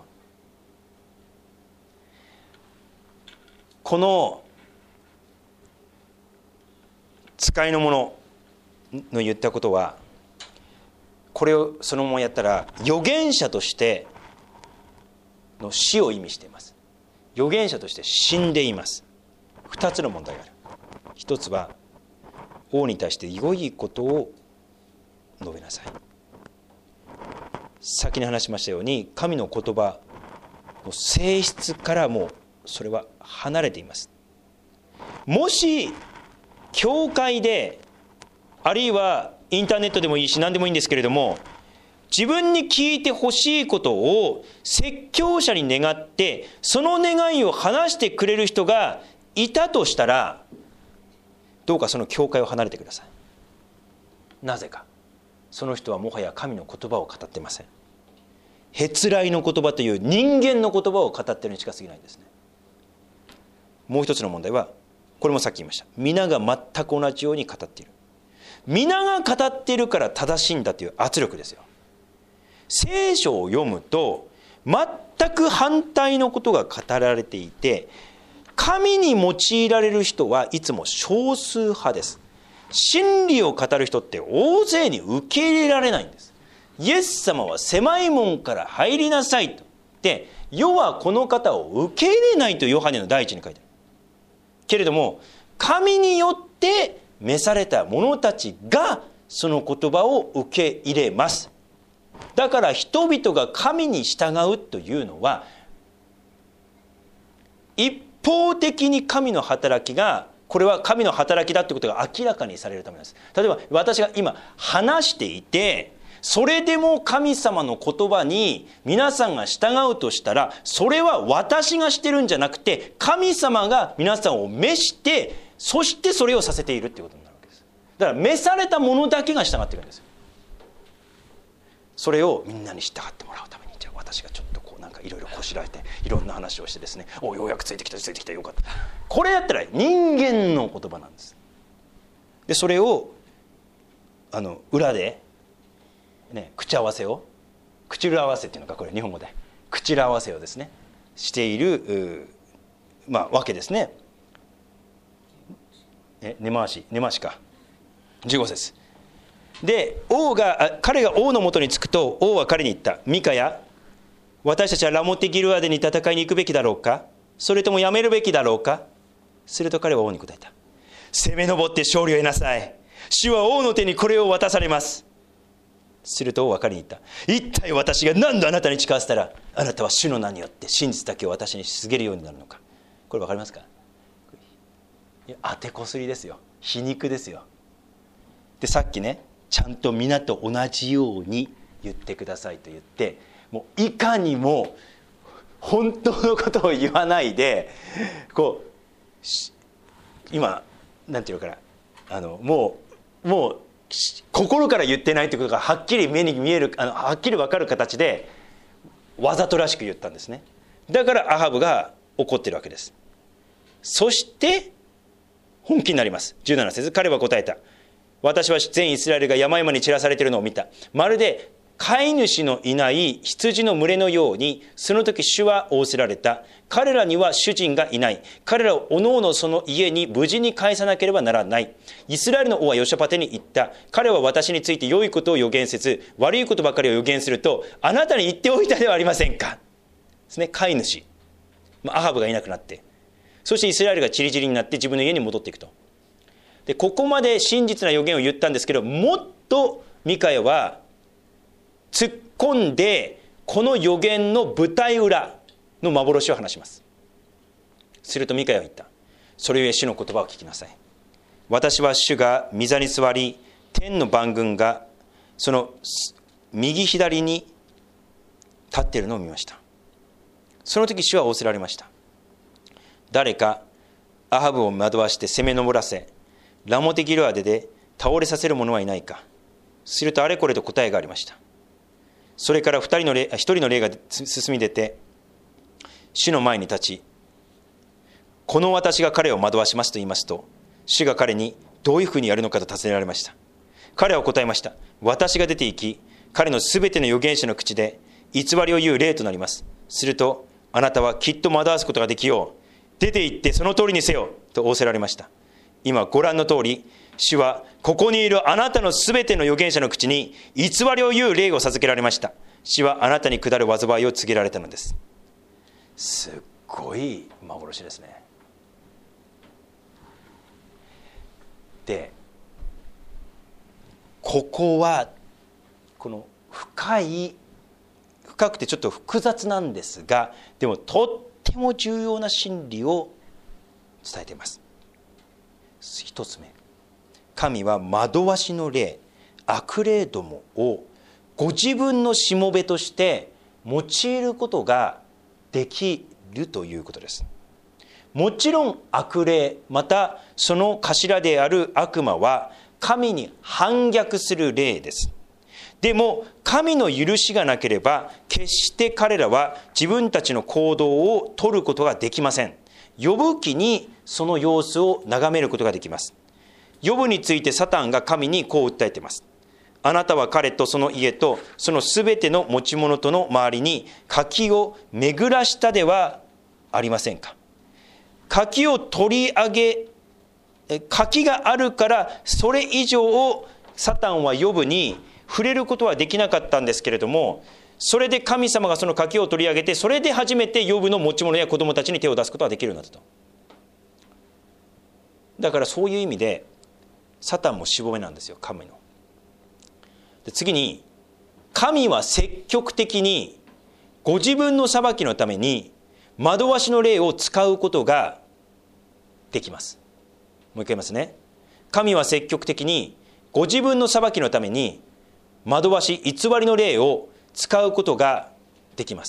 この使いの者の言ったことは、これをそのままやったら預言者としての死を意味しています。預言者として死んでいます。2つの問題がある。一つは、王に対して良いことを述べなさい。先に話しましたように、神の言葉の性質からもそれは離れています。もし教会で、あるいはインターネットでもいいし何でもいいんですけれども、自分に聞いてほしいことを説教者に願って、その願いを話してくれる人がいたとしたら、どうかその教会を離れてください。なぜか、その人はもはや神の言葉を語っていません。へつらいの言葉という人間の言葉を語っているにしか過ぎないんですね。もう一つの問題は、これもさっき言いました。皆が全く同じように語っている。皆が語っているから正しいんだという圧力ですよ。聖書を読むと全く反対のことが語られていて、神に用いられる人はいつも少数派です。真理を語る人って大勢に受け入れられないんです。イエス様は狭い門から入りなさいと。で、世はこの方を受け入れないとヨハネの第一に書いてある。けれども、神によって召された者たちがその言葉を受け入れます。だから人々が神に従うというのは、一方的に神の働きが、これは神の働きだということが明らかにされるためです。例えば私が今話していて、それでも神様の言葉に皆さんが従うとしたら、それは私がしてるんじゃなくて、神様が皆さんを召して、そしてそれをさせているということになるわけです。だから召された者だけが従っているんですよ。それをみんなに従ってもらうために、じゃあ私がちょっとこうなんかいろいろこしらえて、いろんな話をしてですね、お、ようやくついてきたよかった。これやったら人間の言葉なんです。でそれを裏でね、口裏合わせっていうのか、これ日本語で口裏合わせをですねしているわけですね。根回しか。15節で、彼が王のもとに着くと、王は彼に言った。ミカヤ、私たちはラモテギルアデに戦いに行くべきだろうか、それともやめるべきだろうか。すると彼は王に答えた。攻め上って勝利を得なさい。主は王の手にこれを渡されます。すると王は彼に言った。一体私が何度あなたに誓わせたら、あなたは主の名によって真実だけを私に告げるようになるのか。これ分かりますか。当てこすりですよ。皮肉ですよ。でさっきね、ちゃんと皆と同じように言ってくださいと言って、もういかにも本当のことを言わないで、こう今なんていうのかな、もう心から言ってないということがはっきり目に見える、はっきり分かる形でわざとらしく言ったんですね。だからアハブが怒ってるわけです。そして本気になります。17節、彼は答えた。私は全イスラエルが山々に散らされているのを見た。まるで飼い主のいない羊の群れのように、その時主は仰せられた。彼らには主人がいない。彼らをおのおのその家に無事に返さなければならない。イスラエルの王はヨシャパテに言った。彼は私について良いことを予言せず、悪いことばかりを予言すると、あなたに言っておいたではありませんか。ですね、飼い主。アハブがいなくなって、そしてイスラエルがチリチリになって自分の家に戻っていくと。でここまで真実な予言を言ったんですけど、もっとミカヤは突っ込んで、この予言の舞台裏の幻を話します。するとミカヤは言った。それゆえ主の言葉を聞きなさい。私は主が御座に座り、天の万軍がその右左に立っているのを見ました。その時主は仰せられました。誰かアハブを惑わして攻め上らせ、ラモテギルアデで倒れさせる者はいないか。するとあれこれと答えがありました。それから一人の霊が進み出て主の前に立ち、 この私が彼を惑わしますと言いますと、主が彼にどういうふうにやるのかと尋ねられました。彼は答えました。私が出て行き、彼のすべての預言者の口で偽りを言う霊となります。するとあなたはきっと惑わすことができよう。出て行ってその通りにせよと仰せられました。今ご覧の通り、主はここにいるあなたのすべての預言者の口に偽りを言う霊を授けられました。主はあなたに下る災いを告げられたのです。すっごい幻ですね。で、ここはこの深くてちょっと複雑なんですが、でもとっても重要な真理を伝えています。一つ目、神は惑わしの霊、悪霊どもをご自分のしもべとして用いることができるということです。もちろん悪霊、またその頭である悪魔は神に反逆する霊です。でも神の許しがなければ決して彼らは自分たちの行動を取ることができません。ヨブ記にその様子を眺めることができます。ヨブについてサタンが神にこう訴えています。あなたは彼とその家とそのすべての持ち物との周りに柿を巡らしたではありませんか。柿を取り上げ、柿があるからそれ以上をサタンはヨブに触れることはできなかったんですけれども、それで神様がその柿を取り上げて、それで初めてヨブの持ち物や子供たちに手を出すことができるようになったと。だからそういう意味でサタンもしもべなんですよ、神の。で、次に、神は積極的にご自分の裁きのために惑わしの霊を使うことができます。もう一回言いますね。神は積極的にご自分の裁きのために惑わし、偽りの霊を使うことができます。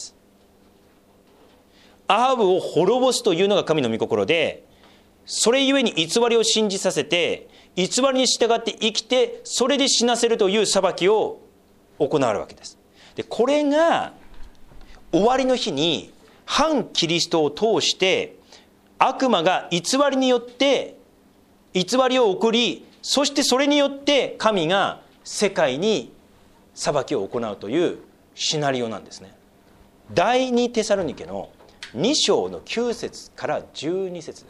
アハブを滅ぼすというのが神の御心で、それゆえに偽りを信じさせて、偽りに従って生きて、それで死なせるという裁きを行うわけです。で、これが終わりの日に反キリストを通して悪魔が偽りによって偽りを送り、そしてそれによって神が世界に裁きを行うというシナリオなんですね。第二テサロニケの2章の9節から12節です。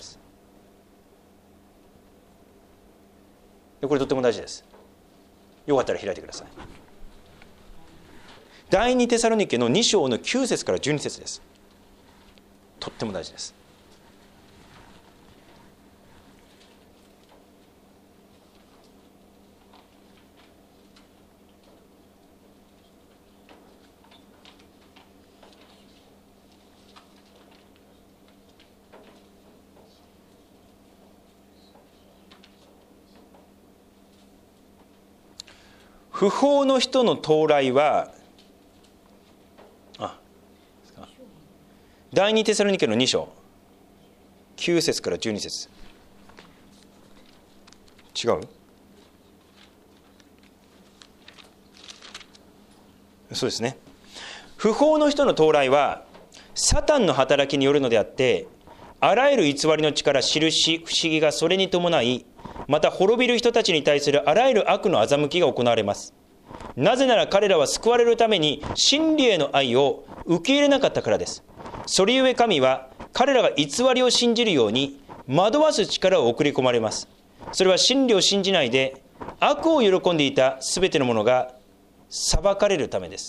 これとっても大事です。よかったら開いてください。第二テサロニケの2章の9節から12節です。とっても大事です。不法の人の到来は、第二テサロニケの2章9節から12節違う？そうですね。不法の人の到来はサタンの働きによるのであって、あらゆる偽りの力、印、不思議がそれに伴い、また滅びる人たちに対するあらゆる悪の欺きが行われます。なぜなら彼らは救われるために真理への愛を受け入れなかったからです。それゆえ神は彼らが偽りを信じるように惑わす力を送り込まれます。それは真理を信じないで悪を喜んでいたすべてのものが裁かれるためです。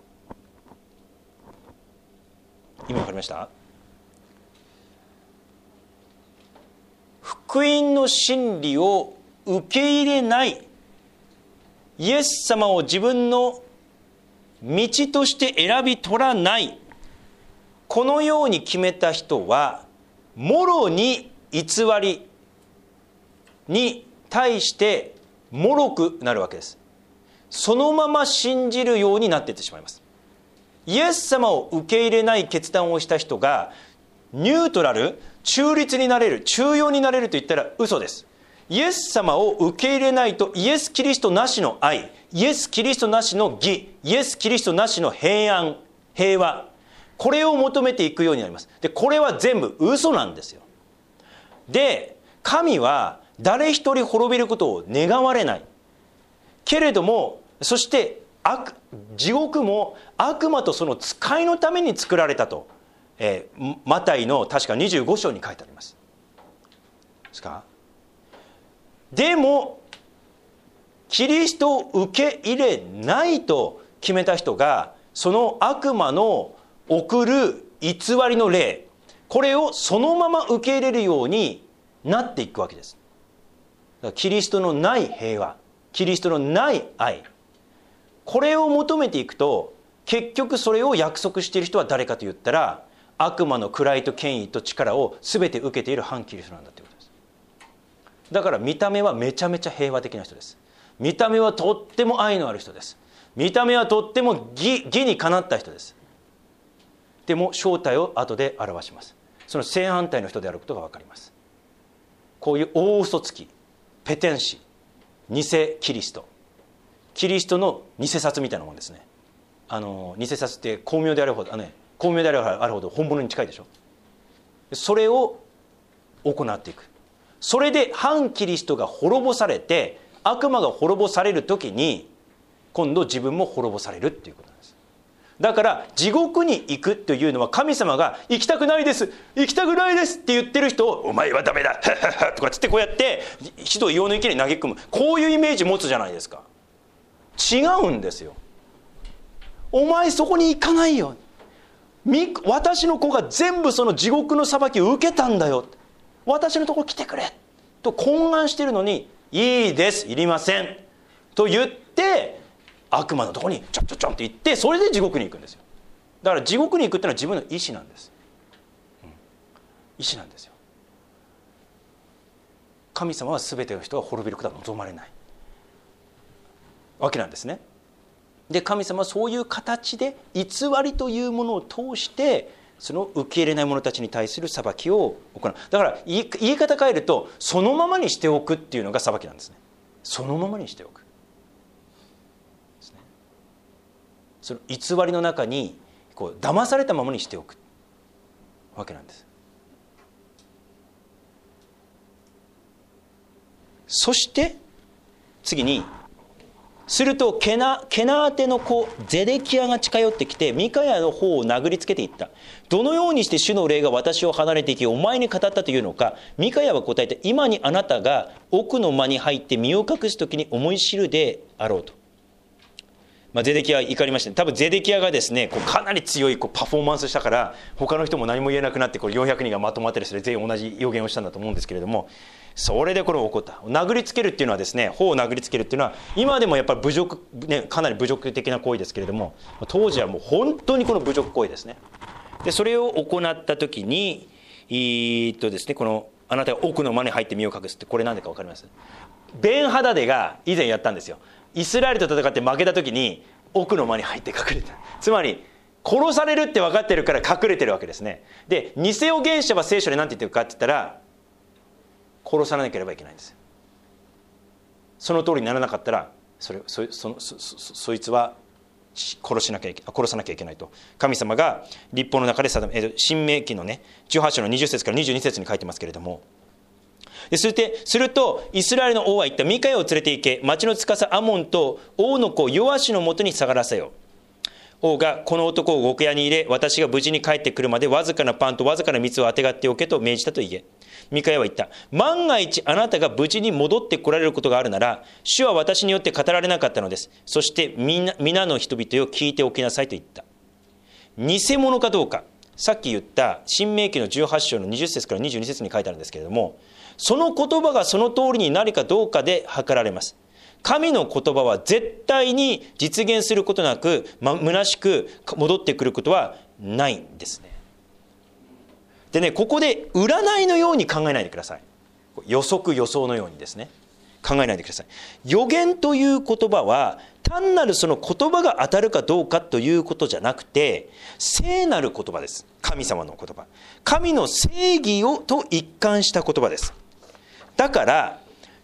今わかりました？福音の真理を受け入れない、イエス様を自分の道として選び取らない、このように決めた人はもろに偽りに対してもろくなるわけです。そのまま信じるようになっていってしまいます。イエス様を受け入れない決断をした人がニュートラル、中立になれる、中庸になれると言ったら嘘です。イエス様を受け入れないと、イエス・キリストなしの愛、イエス・キリストなしの義、イエス・キリストなしの平安、平和、これを求めていくようになります。で、これは全部嘘なんですよ。 で神は誰一人滅びることを願われないけれども、そして地獄も悪魔とその使いのために作られたと、マタイの確か25章に書いてあります。ですか。でもキリストを受け入れないと決めた人が、その悪魔の送る偽りの霊、これをそのまま受け入れるようになっていくわけです。だからキリストのない平和、キリストのない愛、これを求めていくと、結局それを約束している人は誰かと言ったら、悪魔の位と権威と力を全て受けている反キリストなんだということです。だから見た目はめちゃめちゃ平和的な人です。見た目はとっても愛のある人です。見た目はとっても義にかなった人です。でも正体を後で表します。その正反対の人であることが分かります。こういう大嘘つき、ペテン師、偽キリスト、キリストの偽札みたいなもんですね。偽札って巧妙であるほど、巧妙であるほど本物に近いでしょ。それを行っていく。それで反キリストが滅ぼされて、悪魔が滅ぼされる時に今度自分も滅ぼされるっていうことなんです。だから地獄に行くというのは、神様が行きたくないです、行きたくないですって言ってる人を、お前はダメだとかつってこうやって火と硫黄の池に投げ込む、こういうイメージ持つじゃないですか。違うんですよ。お前そこに行かないよ、私の子が全部その地獄の裁きを受けたんだよ、私のところ来てくれと懇願してるのに、いいです、いりませんと言って悪魔のところにちょんちょんちょんって行って、それで地獄に行くんですよ。だから地獄に行くっていうのは自分の意思なんです、意思なんですよ。神様は全ての人が滅びることは望まれないわけなんですね。で神様はそういう形で偽りというものを通して、その受け入れない者たちに対する裁きを行う。だから言い方変えると、そのままにしておくっていうのが裁きなんですね。そのままにしておくですね。その偽りの中にこう騙されたままにしておくわけなんです。そして次に、するとケナーテの子ゼデキヤが近寄ってきて、ミカヤの方を殴りつけていった。どのようにして主の霊が私を離れていき、お前に語ったというのか。ミカヤは答えて、今にあなたが奥の間に入って身を隠す時に思い知るであろうと。ゼデキヤは怒りましたね。多分ゼデキヤがですね、かなり強いパフォーマンスしたから、他の人も何も言えなくなって、400人がまとまってですね、全員同じ予言をしたんだと思うんですけれども、それでこれ起こった。殴りつけるっていうのはですね、頬を殴りつけるっていうのは今でもやっぱり侮辱、かなり侮辱的な行為ですけれども、当時はもう本当にこの侮辱行為ですね。でそれを行った時にですね、このあなたが奥の間に入って身を隠すって、これ何でか分かります？ベンハダデが以前やったんですよ。イスラエルと戦って負けた時に奥の間に入って隠れた。つまり殺されるって分かってるから隠れてるわけですね。で偽預言者は聖書で何て言ってるかって言ったら、殺さなければいけないんです。その通りにならなかったら、そいつは殺さなきゃいけないと神様が律法の中で定め、新明記のね18章の20節から22節に書いてますけれども、するとイスラエルの王は言った。ミカヤを連れて行け、町の司アモンと王の子ヨアシのもとに下がらせよ。王がこの男を獄屋に入れ、私が無事に帰ってくるまでわずかなパンとわずかな蜜をあてがっておけと命じたと言え。ミカヤは言った。万が一あなたが無事に戻ってこられることがあるなら、主は私によって語られなかったのです。そして皆の人々よ聞いておきなさいと言った。偽物かどうか、さっき言った新明記の18章の20節から22節に書いてあるんですけれども、その言葉がその通りになるかどうかで測られます。神の言葉は絶対に実現することなく、虚しく戻ってくることはないんですね。でね、ここで占いのように考えないでください。予測予想のようにですね、考えないでください。予言という言葉は単なるその言葉が当たるかどうかということじゃなくて、聖なる言葉です。神様の言葉、神の正義をと一貫した言葉です。だから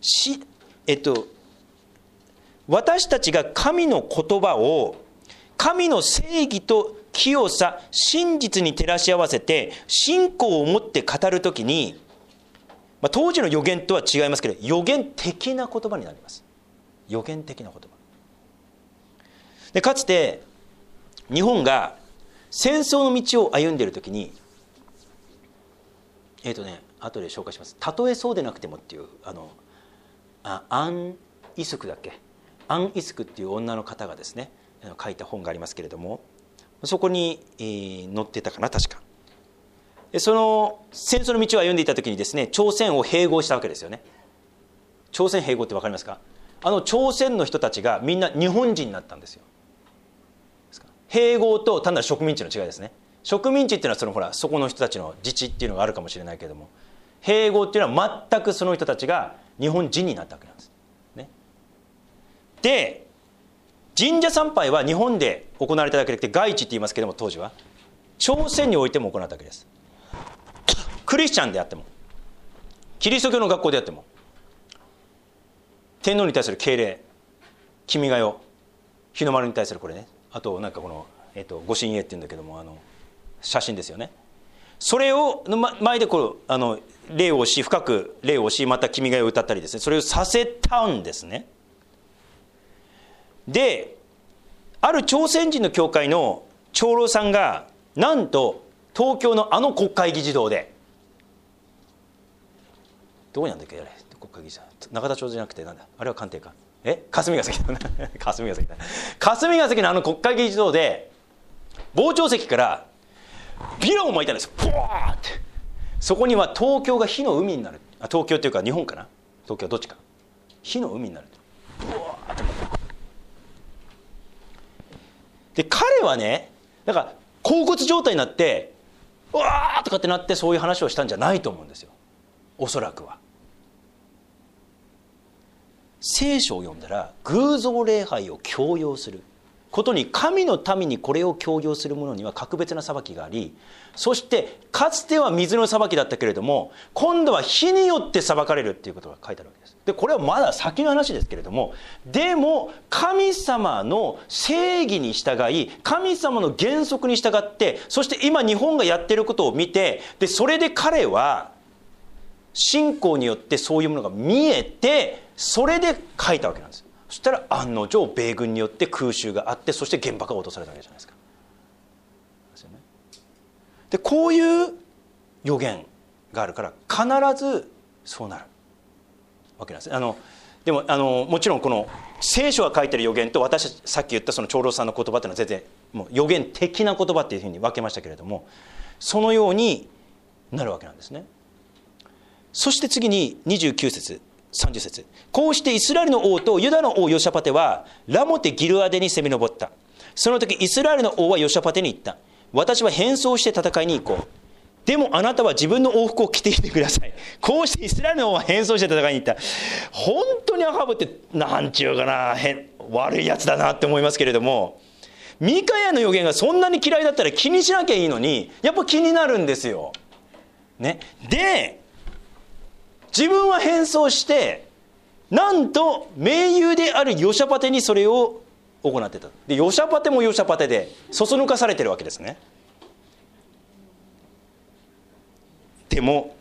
私たちが神の言葉を神の正義と清さ、真実に照らし合わせて信仰を持って語るときに、 当時の預言とは違いますけど、預言的な言葉になります。預言的な言葉で、かつて日本が戦争の道を歩んでいる時に、後で紹介します。たとえそうでなくてもっていうアン・イスクだっけ、アン・イスクっていう女の方がですね書いた本がありますけれども、そこに載ってたかな、確か。その戦争の道を歩んでいた時にですね、朝鮮を併合したわけですよね。朝鮮併合って分かりますか？朝鮮の人たちがみんな日本人になったんですよ。併合と単なる植民地の違いですね。植民地っていうのはそこの人たちの自治っていうのがあるかもしれないけれども、併合っていうのは全くその人たちが日本人になったわけなんです、ね。で、神社参拝は日本で行われただけでなくて、外地って言いますけれども、当時は朝鮮においても行ったわけです。クリスチャンであっても、キリスト教の学校であっても、天皇に対する敬礼、君が代、日の丸に対するこれね、あとなんかこの、御神栄っていうんだけども、写真ですよね。それを前で礼をし、深く礼をし、また君が代を歌ったりですね、それをさせたんですね。で、ある朝鮮人の教会の長老さんが、なんと東京の国会議事堂で、どこにあるんだっけ、あれ、国会議事堂、永田町じゃなくて、なんだあれは官邸か、霞が関だ霞が関だ、霞が関の国会議事堂で傍聴席からビラを巻いたんですよ。ボーって。そこには東京が火の海になる、東京っていうか日本かな、東京どっちか、火の海になる。ボーって。で、彼はね、だから恍惚状態になってうわーとかってなってそういう話をしたんじゃないと思うんですよ、おそらくは。聖書を読んだら、偶像礼拝を強要することに、神の民にこれを強要する者には格別な裁きがあり、そしてかつては水の裁きだったけれども、今度は火によって裁かれるっていうことが書いてあるわけです。で、これはまだ先の話ですけれども、でも神様の正義に従い、神様の原則に従って、そして今日本がやっていることを見て、でそれで彼は信仰によってそういうものが見えて、それで書いたわけなんです。そしたら案の定米軍によって空襲があって、そして原爆が落とされたわけじゃないですか。で、こういう予言があるから必ずそうなるわけなんです。でももちろんこの聖書が書いてる予言と、私さっき言ったその長老さんの言葉っていうのは全然もう予言的な言葉っていうふうに分けましたけれども、そのようになるわけなんですね。そして次に29節30節、こうしてイスラエルの王とユダの王ヨシャパテはラモテギルアデに攻め上った。その時イスラエルの王はヨシャパテに言った。私は変装して戦いに行こう。でもあなたは自分の王服を着ていてください。こうしてイスラエルの王は変装して戦いに行った。本当にアハブってなんちゅうかな、悪いやつだなって思いますけれども、ミカヤの予言がそんなに嫌いだったら気にしなきゃいいのに、やっぱ気になるんですよ、ね。で、自分は変装して、なんと盟友であるヨシャパテにそれを行ってた。で、ヨシャパテもヨシャパテでそそ抜かされてるわけですね。でも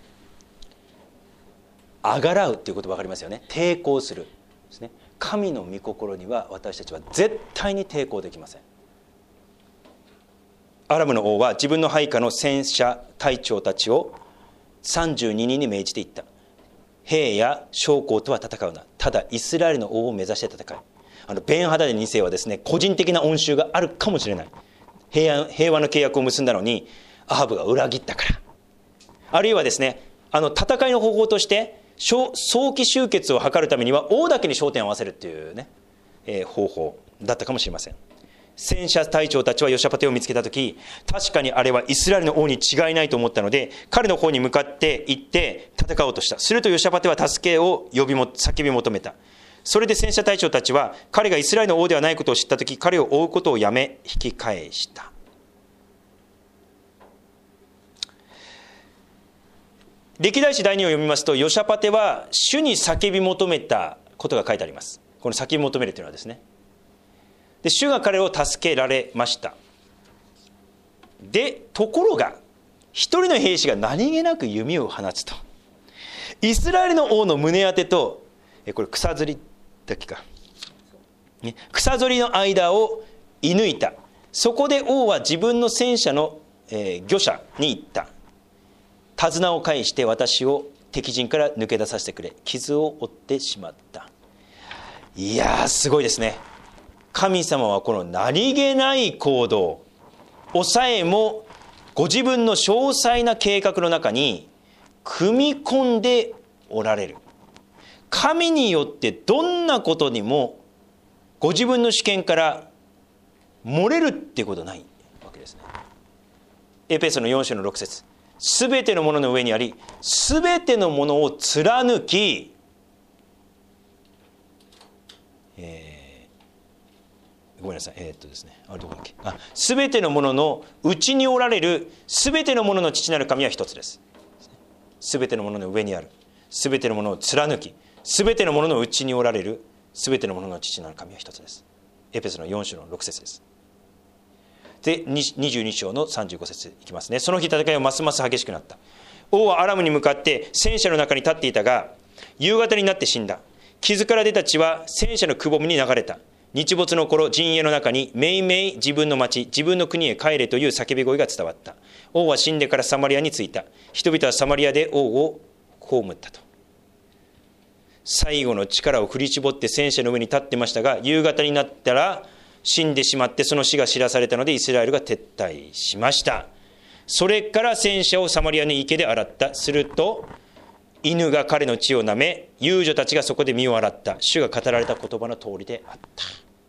あがらうっていう言葉分かりますよね。抵抗するですね。神の御心には私たちは絶対に抵抗できません。アラムの王は自分の配下の戦車隊長たちを32人に命じていった。兵や将校とは戦うな。ただイスラエルの王を目指して戦い。ベンハダデ2世はですね、個人的な恩酬があるかもしれない。平和の契約を結んだのにアハブが裏切ったから。あるいはですね、戦いの方法として早期終結を図るためには王だけに焦点を合わせるっていうね、方法だったかもしれません。戦車隊長たちはヨシャパテを見つけたとき、確かにあれはイスラエルの王に違いないと思ったので、彼の方に向かって行って戦おうとした。するとヨシャパテは助けを叫び求めた。それで戦車隊長たちは彼がイスラエルの王ではないことを知ったとき、彼を追うことをやめ引き返した。歴代史第2を読みますと、ヨシャパテは主に叫び求めたことが書いてあります。この叫び求めるというのはですね、で主が彼を助けられました。でところが一人の兵士が何気なく弓を放つと、 イスラエルの王の胸当てと、これ草釣りだっけか、草釣りの間を射抜いた。そこで王は自分の戦車の、御者に言った。手綱を返して私を敵陣から抜け出させてくれ。傷を負ってしまった。いやー、すごいですね。神様はこの何気ない行動抑えもご自分の詳細な計画の中に組み込んでおられる。神によってどんなことにもご自分の主権から漏れるっていうことないわけですね。エペソの4章の6節、すべてのものの上にあり、すべてのものを貫き、ごめんなさい、ですね、どこだっけ、すべてのもののうちにおられるすべてのものの父なる神は一つです。すべてのものの上にある、すべてのものを貫き、すべてのもののうちにおられるすべてのものの父なる神は一つです。エペソの4章の6節です。で22章の35節いきますね。その日戦いはますます激しくなった。王はアラムに向かって戦車の中に立っていたが、夕方になって死んだ。傷から出た血は戦車のくぼみに流れた。日没の頃、陣営の中にめいめい自分の町、自分の国へ帰れという叫び声が伝わった。王は死んでからサマリアに着いた。人々はサマリアで王を葬ったと。最後の力を振り絞って戦車の上に立ってましたが、夕方になったら死んでしまって、その死が知らされたのでイスラエルが撤退しました。それから戦車をサマリアの池で洗った。すると犬が彼の血を舐め、遊女たちがそこで身を洗った。主が語られた言葉の通りであった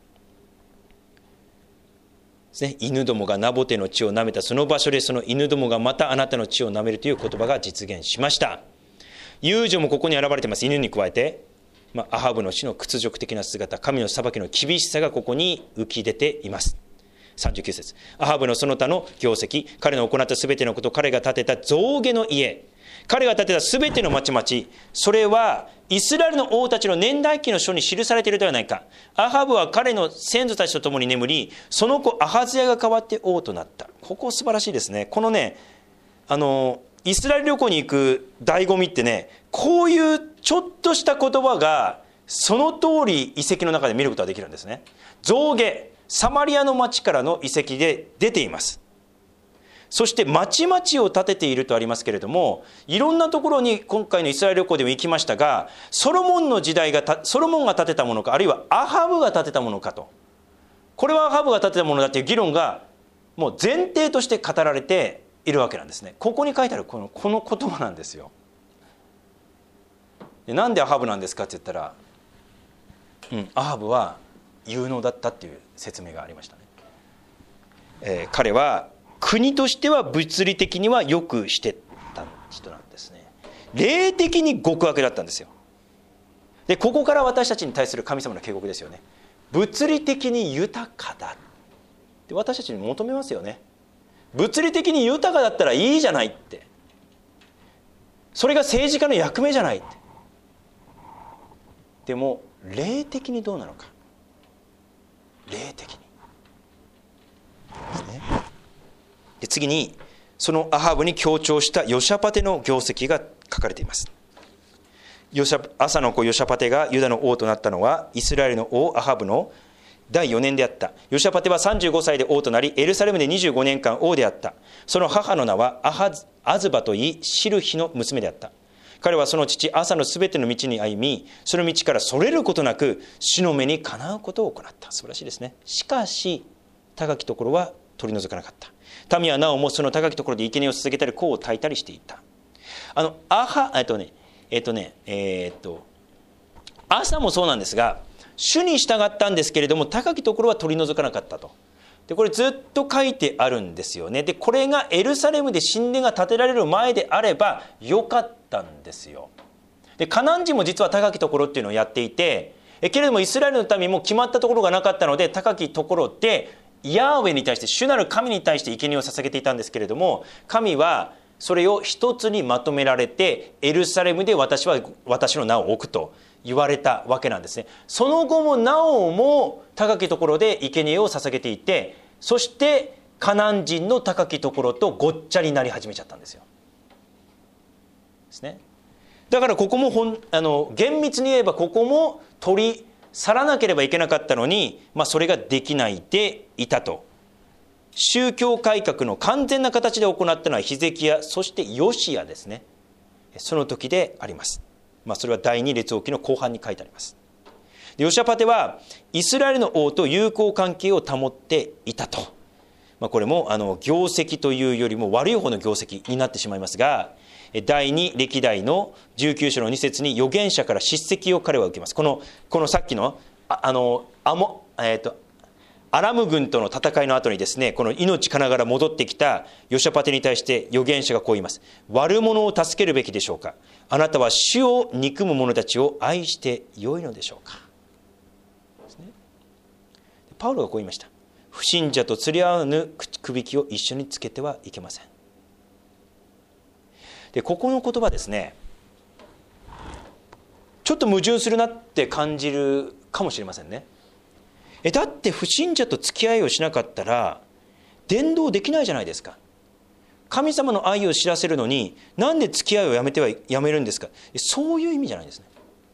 ですね。犬どもがナボテの血を舐めたその場所で、その犬どもがまたあなたの血を舐めるという言葉が実現しました。遊女もここに現れています。犬に加えて、アハブの死の屈辱的な姿、神の裁きの厳しさがここに浮き出ています。39節、アハブのその他の業績、彼の行ったすべてのこと、彼が建てた象牙の家、彼が建てたすべての町々、それはイスラエルの王たちの年代記の書に記されているではないか。アハブは彼の先祖たちと共に眠り、その子アハズヤが代わって王となった。ここ素晴らしいですね。このね、イスラエル旅行に行く醍醐味ってね、こういうちょっとした言葉がその通り遺跡の中で見ることができるんですね。象牙、サマリアの町からの遺跡で出ています。そして町々を建てているとありますけれども、いろんなところに今回のイスラエル旅行でも行きましたが、ソロモンの時代がソロモンが建てたものか、あるいはアハブが建てたものかと、これはアハブが建てたものだという議論がもう前提として語られているわけなんですね。ここに書いてあるこの言葉なんですよ。で、なんでアハブなんですかって言ったら、アハブは有能だったっていう説明がありましたね。彼は国としては物理的にはよくしてた人なんですね。霊的に極悪だったんですよ。で、ここから私たちに対する神様の警告ですよね。物理的に豊かだって私たちに求めますよね。物理的に豊かだったらいいじゃないって、それが政治家の役目じゃないって。でも霊的にどうなのか、霊的にですね。で、次にそのアハブに強調したヨシャパテの業績が書かれています。アサの子ヨシャパテがユダの王となったのはイスラエルの王アハブの第4年であった。ヨシャパテは35歳で王となり、エルサレムで25年間王であった。その母の名はアズバといい、シルヒの娘であった。彼はその父アサのすべての道に歩み、その道からそれることなく主の目にかなうことを行った。素晴らしいですね。しかし高きところは取り除かなかった。民はなおもその高きところで生贄を捧げたり香を焚いたりしていた。アサもそうなんですが、主に従ったんですけれども高きところは取り除かなかったと。で、これずっと書いてあるんですよね。で、これがエルサレムで神殿が建てられる前であればよかったんですよ。で、カナン人も実は高きところっていうのをやっていて、けれどもイスラエルの民も決まったところがなかったので、高きところでヤーウェに対して、主なる神に対して生贄を捧げていたんですけれども、神はそれを一つにまとめられて、エルサレムで私の名を置くと言われたわけなんですね。その後もなおも高きところで生贄を捧げていて、そしてカナン人の高きところとごっちゃになり始めちゃったんですよ。ですね。 だからここも厳密に言えばここも取り去らなければいけなかったのに、それができないでいたと。宗教改革の完全な形で行ったのはヒゼキヤ、そしてヨシヤですね。その時であります。それは第二列王記の後半に書いてあります。ヨシャパテはイスラエルの王と友好関係を保っていたと。これも業績というよりも悪い方の業績になってしまいますが、第二歴代の19章の2節に預言者から叱責を彼は受けます。このさっきのアラム軍との戦いの後にですね、この命からがら戻ってきたヨシャパテに対して預言者がこう言います。悪者を助けるべきでしょうか。あなたは主を憎む者たちを愛してよいのでしょうか。パウロがこう言いました。不信者と釣り合わぬくびきを一緒につけてはいけません。でここの言葉ですね、ちょっと矛盾するなって感じるかもしれませんね。だって不信者と付き合いをしなかったら伝道できないじゃないですか。神様の愛を知らせるのになんで付き合いをやめるんですか。そういう意味じゃないですね。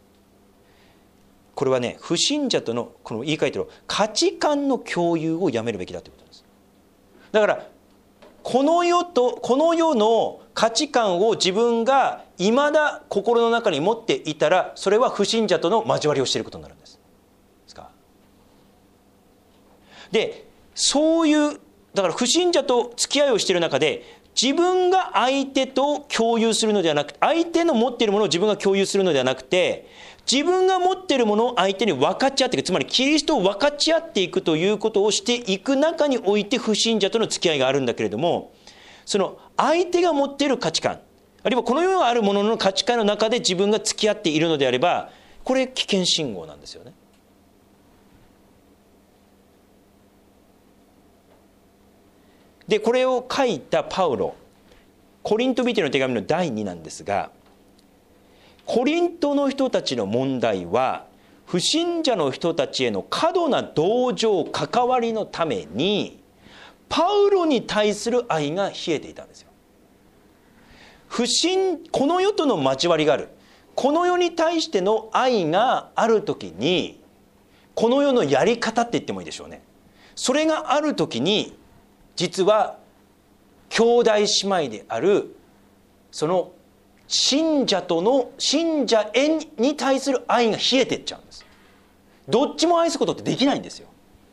これはね、不信者とのこの言い換えてる価値観の共有をやめるべきだということです。だからこの世の価値観を自分がいまだ心の中に持っていたら、それは不信者との交わりをしていることになるんです。でそういうだから不信者と付き合いをしている中で、自分が相手と共有するのではなくて、相手の持っているものを自分が共有するのではなくて、自分が持っているものを相手に分かち合っていく、つまりキリストを分かち合っていくということをしていく中において不信者との付き合いがあるんだけれども、その相手が持っている価値観、あるいはこの世にあるものの価値観の中で自分が付き合っているのであれば、これ危険信号なんですよね。でこれを書いたパウロ、コリント人への手紙の第2なんですが、コリントの人たちの問題は不信者の人たちへの過度な同情関わりのためにパウロに対する愛が冷えていたんですよ。この世との交わりがある、この世に対しての愛があるときに、この世のやり方って言ってもいいでしょうね。それがあるときに実は兄弟姉妹であるその信者に対する愛が冷えていっちゃうんです。どっちも愛すことってできないんですよ。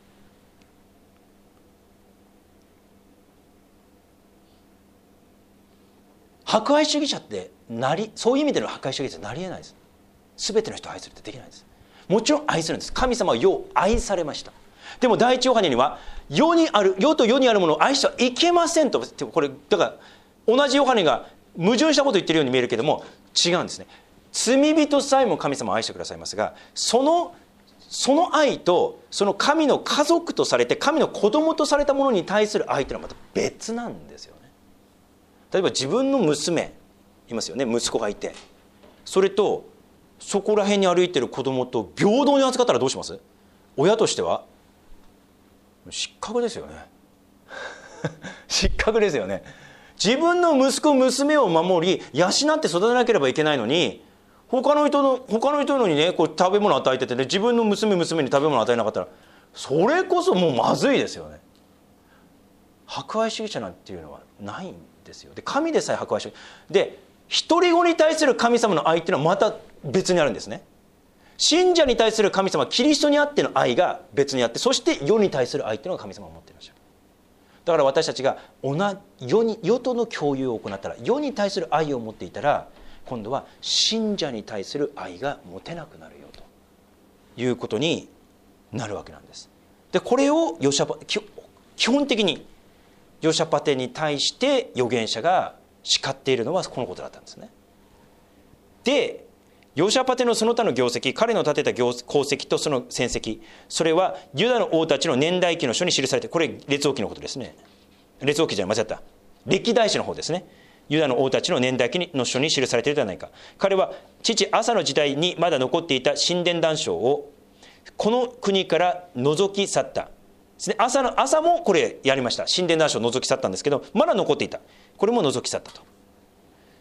博愛主義者ってそういう意味での博愛主義者ってなりえないです。全ての人を愛するってできないです。もちろん愛するんです。神様は世を愛されました。でも第一ヨハネには世と世にあるものを愛してはいけませんと。これだから同じヨハネが矛盾したことを言ってるように見えるけども違うんですね。罪人さえも神様を愛してくださいますが、その愛とその神の家族とされて神の子供とされたものに対する愛というのはまた別なんですよね。例えば自分の娘いますよね、息子がいて、それとそこら辺に歩いてる子供と平等に扱ったらどうします？親としては失格ですよね失格ですよね。自分の息子娘を守り養って育てなければいけないのに、他の人のにねこう食べ物与えててね、自分の娘に食べ物与えなかったらそれこそもうまずいですよね。博愛主義者なんていうのはないんですよ。で神でさえ博愛主義で、独り子に対する神様の愛っていうのはまた別にあるんですね。信者に対する神様、キリストにあっての愛が別にあって、そして世に対する愛っていうのが神様を持っていらっしゃる。だから私たちが世との共有を行ったら、世に対する愛を持っていたら、今度は信者に対する愛が持てなくなるよということになるわけなんです。でこれを基本的にヨシャパテに対して預言者が叱っているのはこのことだったんですね。でヨシャパテのその他の業績、彼の立てた功績とその戦績、それはユダの王たちの年代記の書に記されている。これ列王記のことですね。列王記じゃ間違った、歴代史の方ですね。ユダの王たちの年代記の書に記されているではないか。彼は父アサの時代にまだ残っていた神殿壇章をこの国から除き去ったですね。アサもこれやりました。神殿壇章を除き去ったんですけど、まだ残っていた。これも除き去ったと。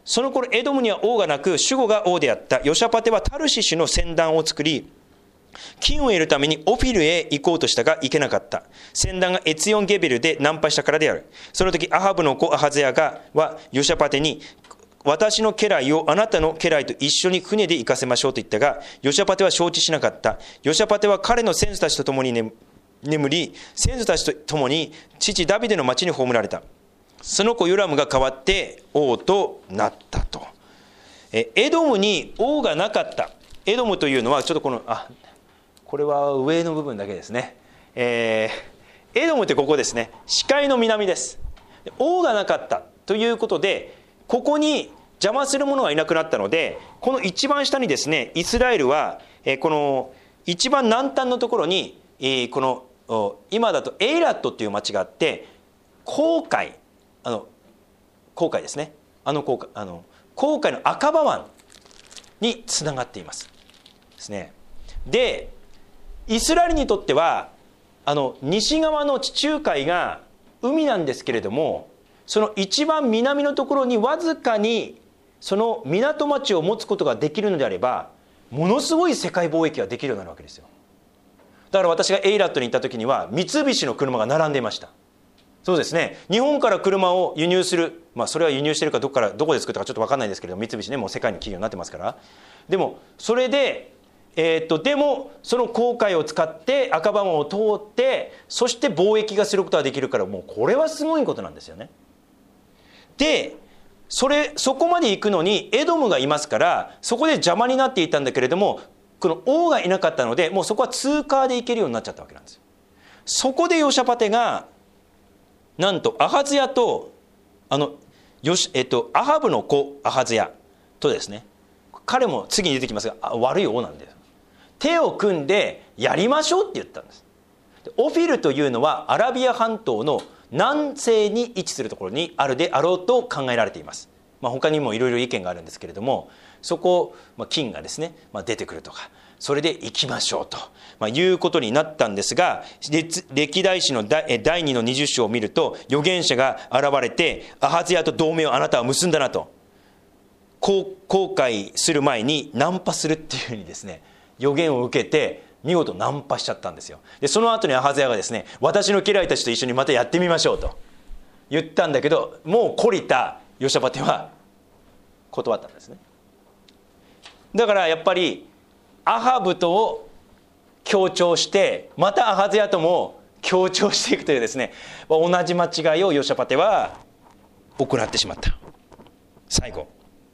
その頃エドムには王がなく、シュゴが王であった。ヨシャパテはタルシシュの船団を作り、金を得るためにオフィルへ行こうとしたが行けなかった。船団がエツヨンゲベルで難破したからである。その時アハブの子アハゼヤはヨシャパテに、私の家来をあなたの家来と一緒に船で行かせましょうと言ったが、ヨシャパテは承知しなかった。ヨシャパテは彼の先祖たちと共に眠り、先祖たちと共に父ダビデの町に葬られた。その子ヨラムが代わって王となったと。エドムに王がなかった。エドムというのはちょっとこれは上の部分だけですね。エドムってここですね。視界の南です。王がなかったということで、ここに邪魔する者がいなくなったので、この一番下にですね、イスラエルはこの一番南端のところにこの今だとエイラットっていう町があって、紅海ですね、紅海の赤羽湾につながっていますですね。でイスラエルにとっては西側の地中海が海なんですけれども、その一番南のところにわずかにその港町を持つことができるのであれば、ものすごい世界貿易ができるようになるわけですよ。だから私がエイラットに行った時には三菱の車が並んでいました。そうですね、日本から車を輸入する、それは輸入してるかどこで作ったかちょっと分かんないですけれども、三菱ね、もう世界の企業になってますから。でもそれででもその紅海を使って赤羽湾を通って、そして貿易がすることができるから、もうこれはすごいことなんですよね。でそこまで行くのにエドムがいますから、そこで邪魔になっていたんだけれども、この王がいなかったので、もうそこは通過で行けるようになっちゃったわけなんですよ。そこでヨシャパテがなんとアハズヤとアハブの子アハズヤとですね、彼も次に出てきますが悪い王なんです。手を組んでやりましょうって言ったんです。オフィルというのはアラビア半島の南西に位置するところにあるであろうと考えられています。他にもいろいろ意見があるんですけれども、そこ金がですね、出てくるとか、それで行きましょうと、いうことになったんですが、歴代史の第2の20章を見ると、預言者が現れて、アハズヤと同盟をあなたは結んだなと、後悔する前にナンパするっていうふうにですね、預言を受けて見事ナンパしちゃったんですよ。でその後にアハゼヤがですね、私の家来たちと一緒にまたやってみましょうと言ったんだけど、もう懲りたヨシャパテは断ったんですね。だからやっぱりアハブとを強調して、またアハゼヤとも強調していくというですね、同じ間違いをヨシャパテは行ってしまった。最後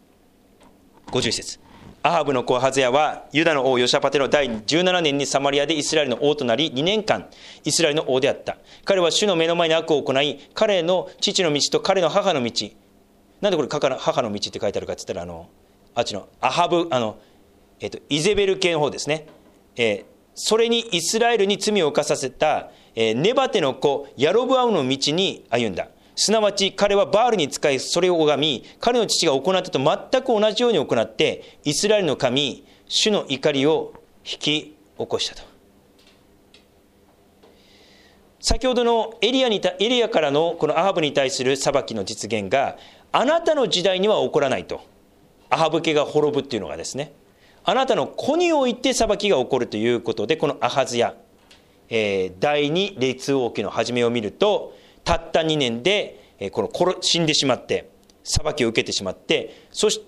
51節、アハブの子アハゼヤはユダの王ヨシャパテの第17年にサマリアでイスラエルの王となり、2年間イスラエルの王であった。彼は主の目の前に悪を行い、彼の父の道と彼の母の道、なんでこれ母の道って書いてあるかって言ったら、あっちのアハブイゼベル系の方ですね、それにイスラエルに罪を犯させた、ネバテの子ヤロブアムの道に歩んだ。すなわち彼はバールに仕え、それを拝み、彼の父が行ったと全く同じように行って、イスラエルの神主の怒りを引き起こしたと。先ほどのエリアからのこのアハブに対する裁きの実現が、あなたの時代には起こらないと。アハブ家が滅ぶっていうのがですね、あなたの子において裁きが起こるということで、このアハズヤ、第二列王記の始めを見ると、たった2年で死んでしまって、裁きを受けてしまって、そして、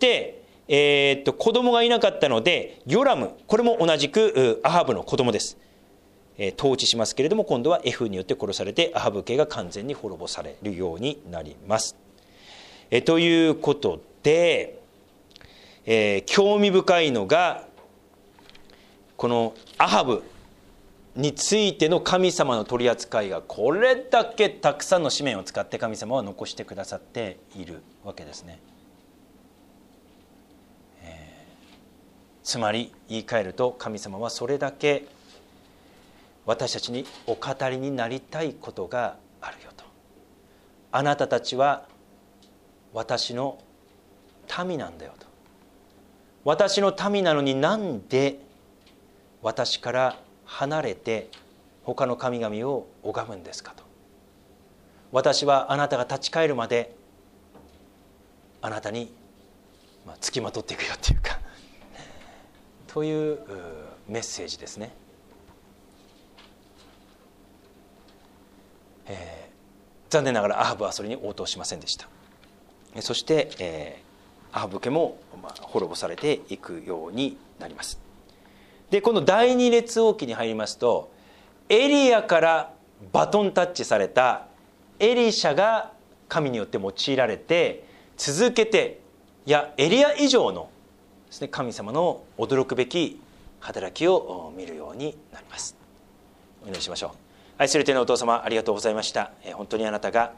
子供がいなかったのでヨラム、これも同じくアハブの子供です、統治しますけれども、今度はエフによって殺されてアハブ家が完全に滅ぼされるようになります。ということで、興味深いのがこのアハブについての神様の取り扱いがこれだけたくさんの紙面を使って神様は残してくださっているわけですね。つまり言い換えると、神様はそれだけ私たちにお語りになりたいことがあるよと。あなたたちは私の民なんだよと。私の民なのになんで私から離れて他の神々を拝むんですかと。私はあなたが立ち返るまであなたにつきまとっていくよっていうかというメッセージですね。残念ながらアハブはそれに応答しませんでした。そして、アハブ家も滅ぼされていくようになります。でこの第二列王記に入りますと、エリアからバトンタッチされたエリシャが神によって用いられて、続けてエリア以上のですね、神様の驚くべき働きを見るようになります。お祈りしましょう。愛する天のお父様、ありがとうございました。本当にあなたが、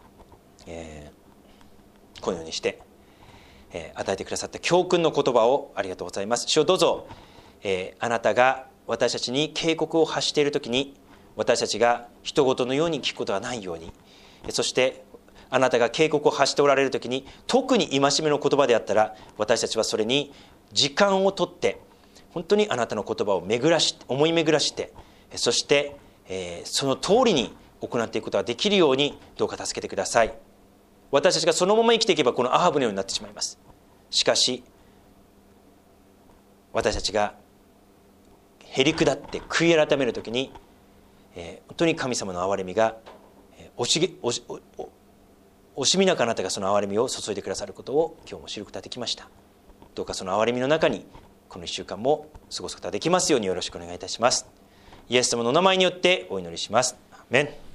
このようにして、与えてくださった教訓の言葉をありがとうございます。主よどうぞ、あなたが私たちに警告を発しているときに、私たちが人事のように聞くことがないように、そしてあなたが警告を発しておられるときに、特に戒めの言葉であったら、私たちはそれに時間をとって本当にあなたの言葉を思い巡らして、そしてその通りに行っていくことができるようにどうか助けてください。私たちがそのまま生きていけばこのアハブのようになってしまいます。しかし私たちがへり下って悔い改めるときに、本当に神様の憐れみが惜しみなくあなたがその憐れみを注いでくださることを今日も知ることができました。どうかその憐れみの中にこの1週間も過ごすことができますようによろしくお願いいたします。イエス様のお名前によってお祈りします。アーメン。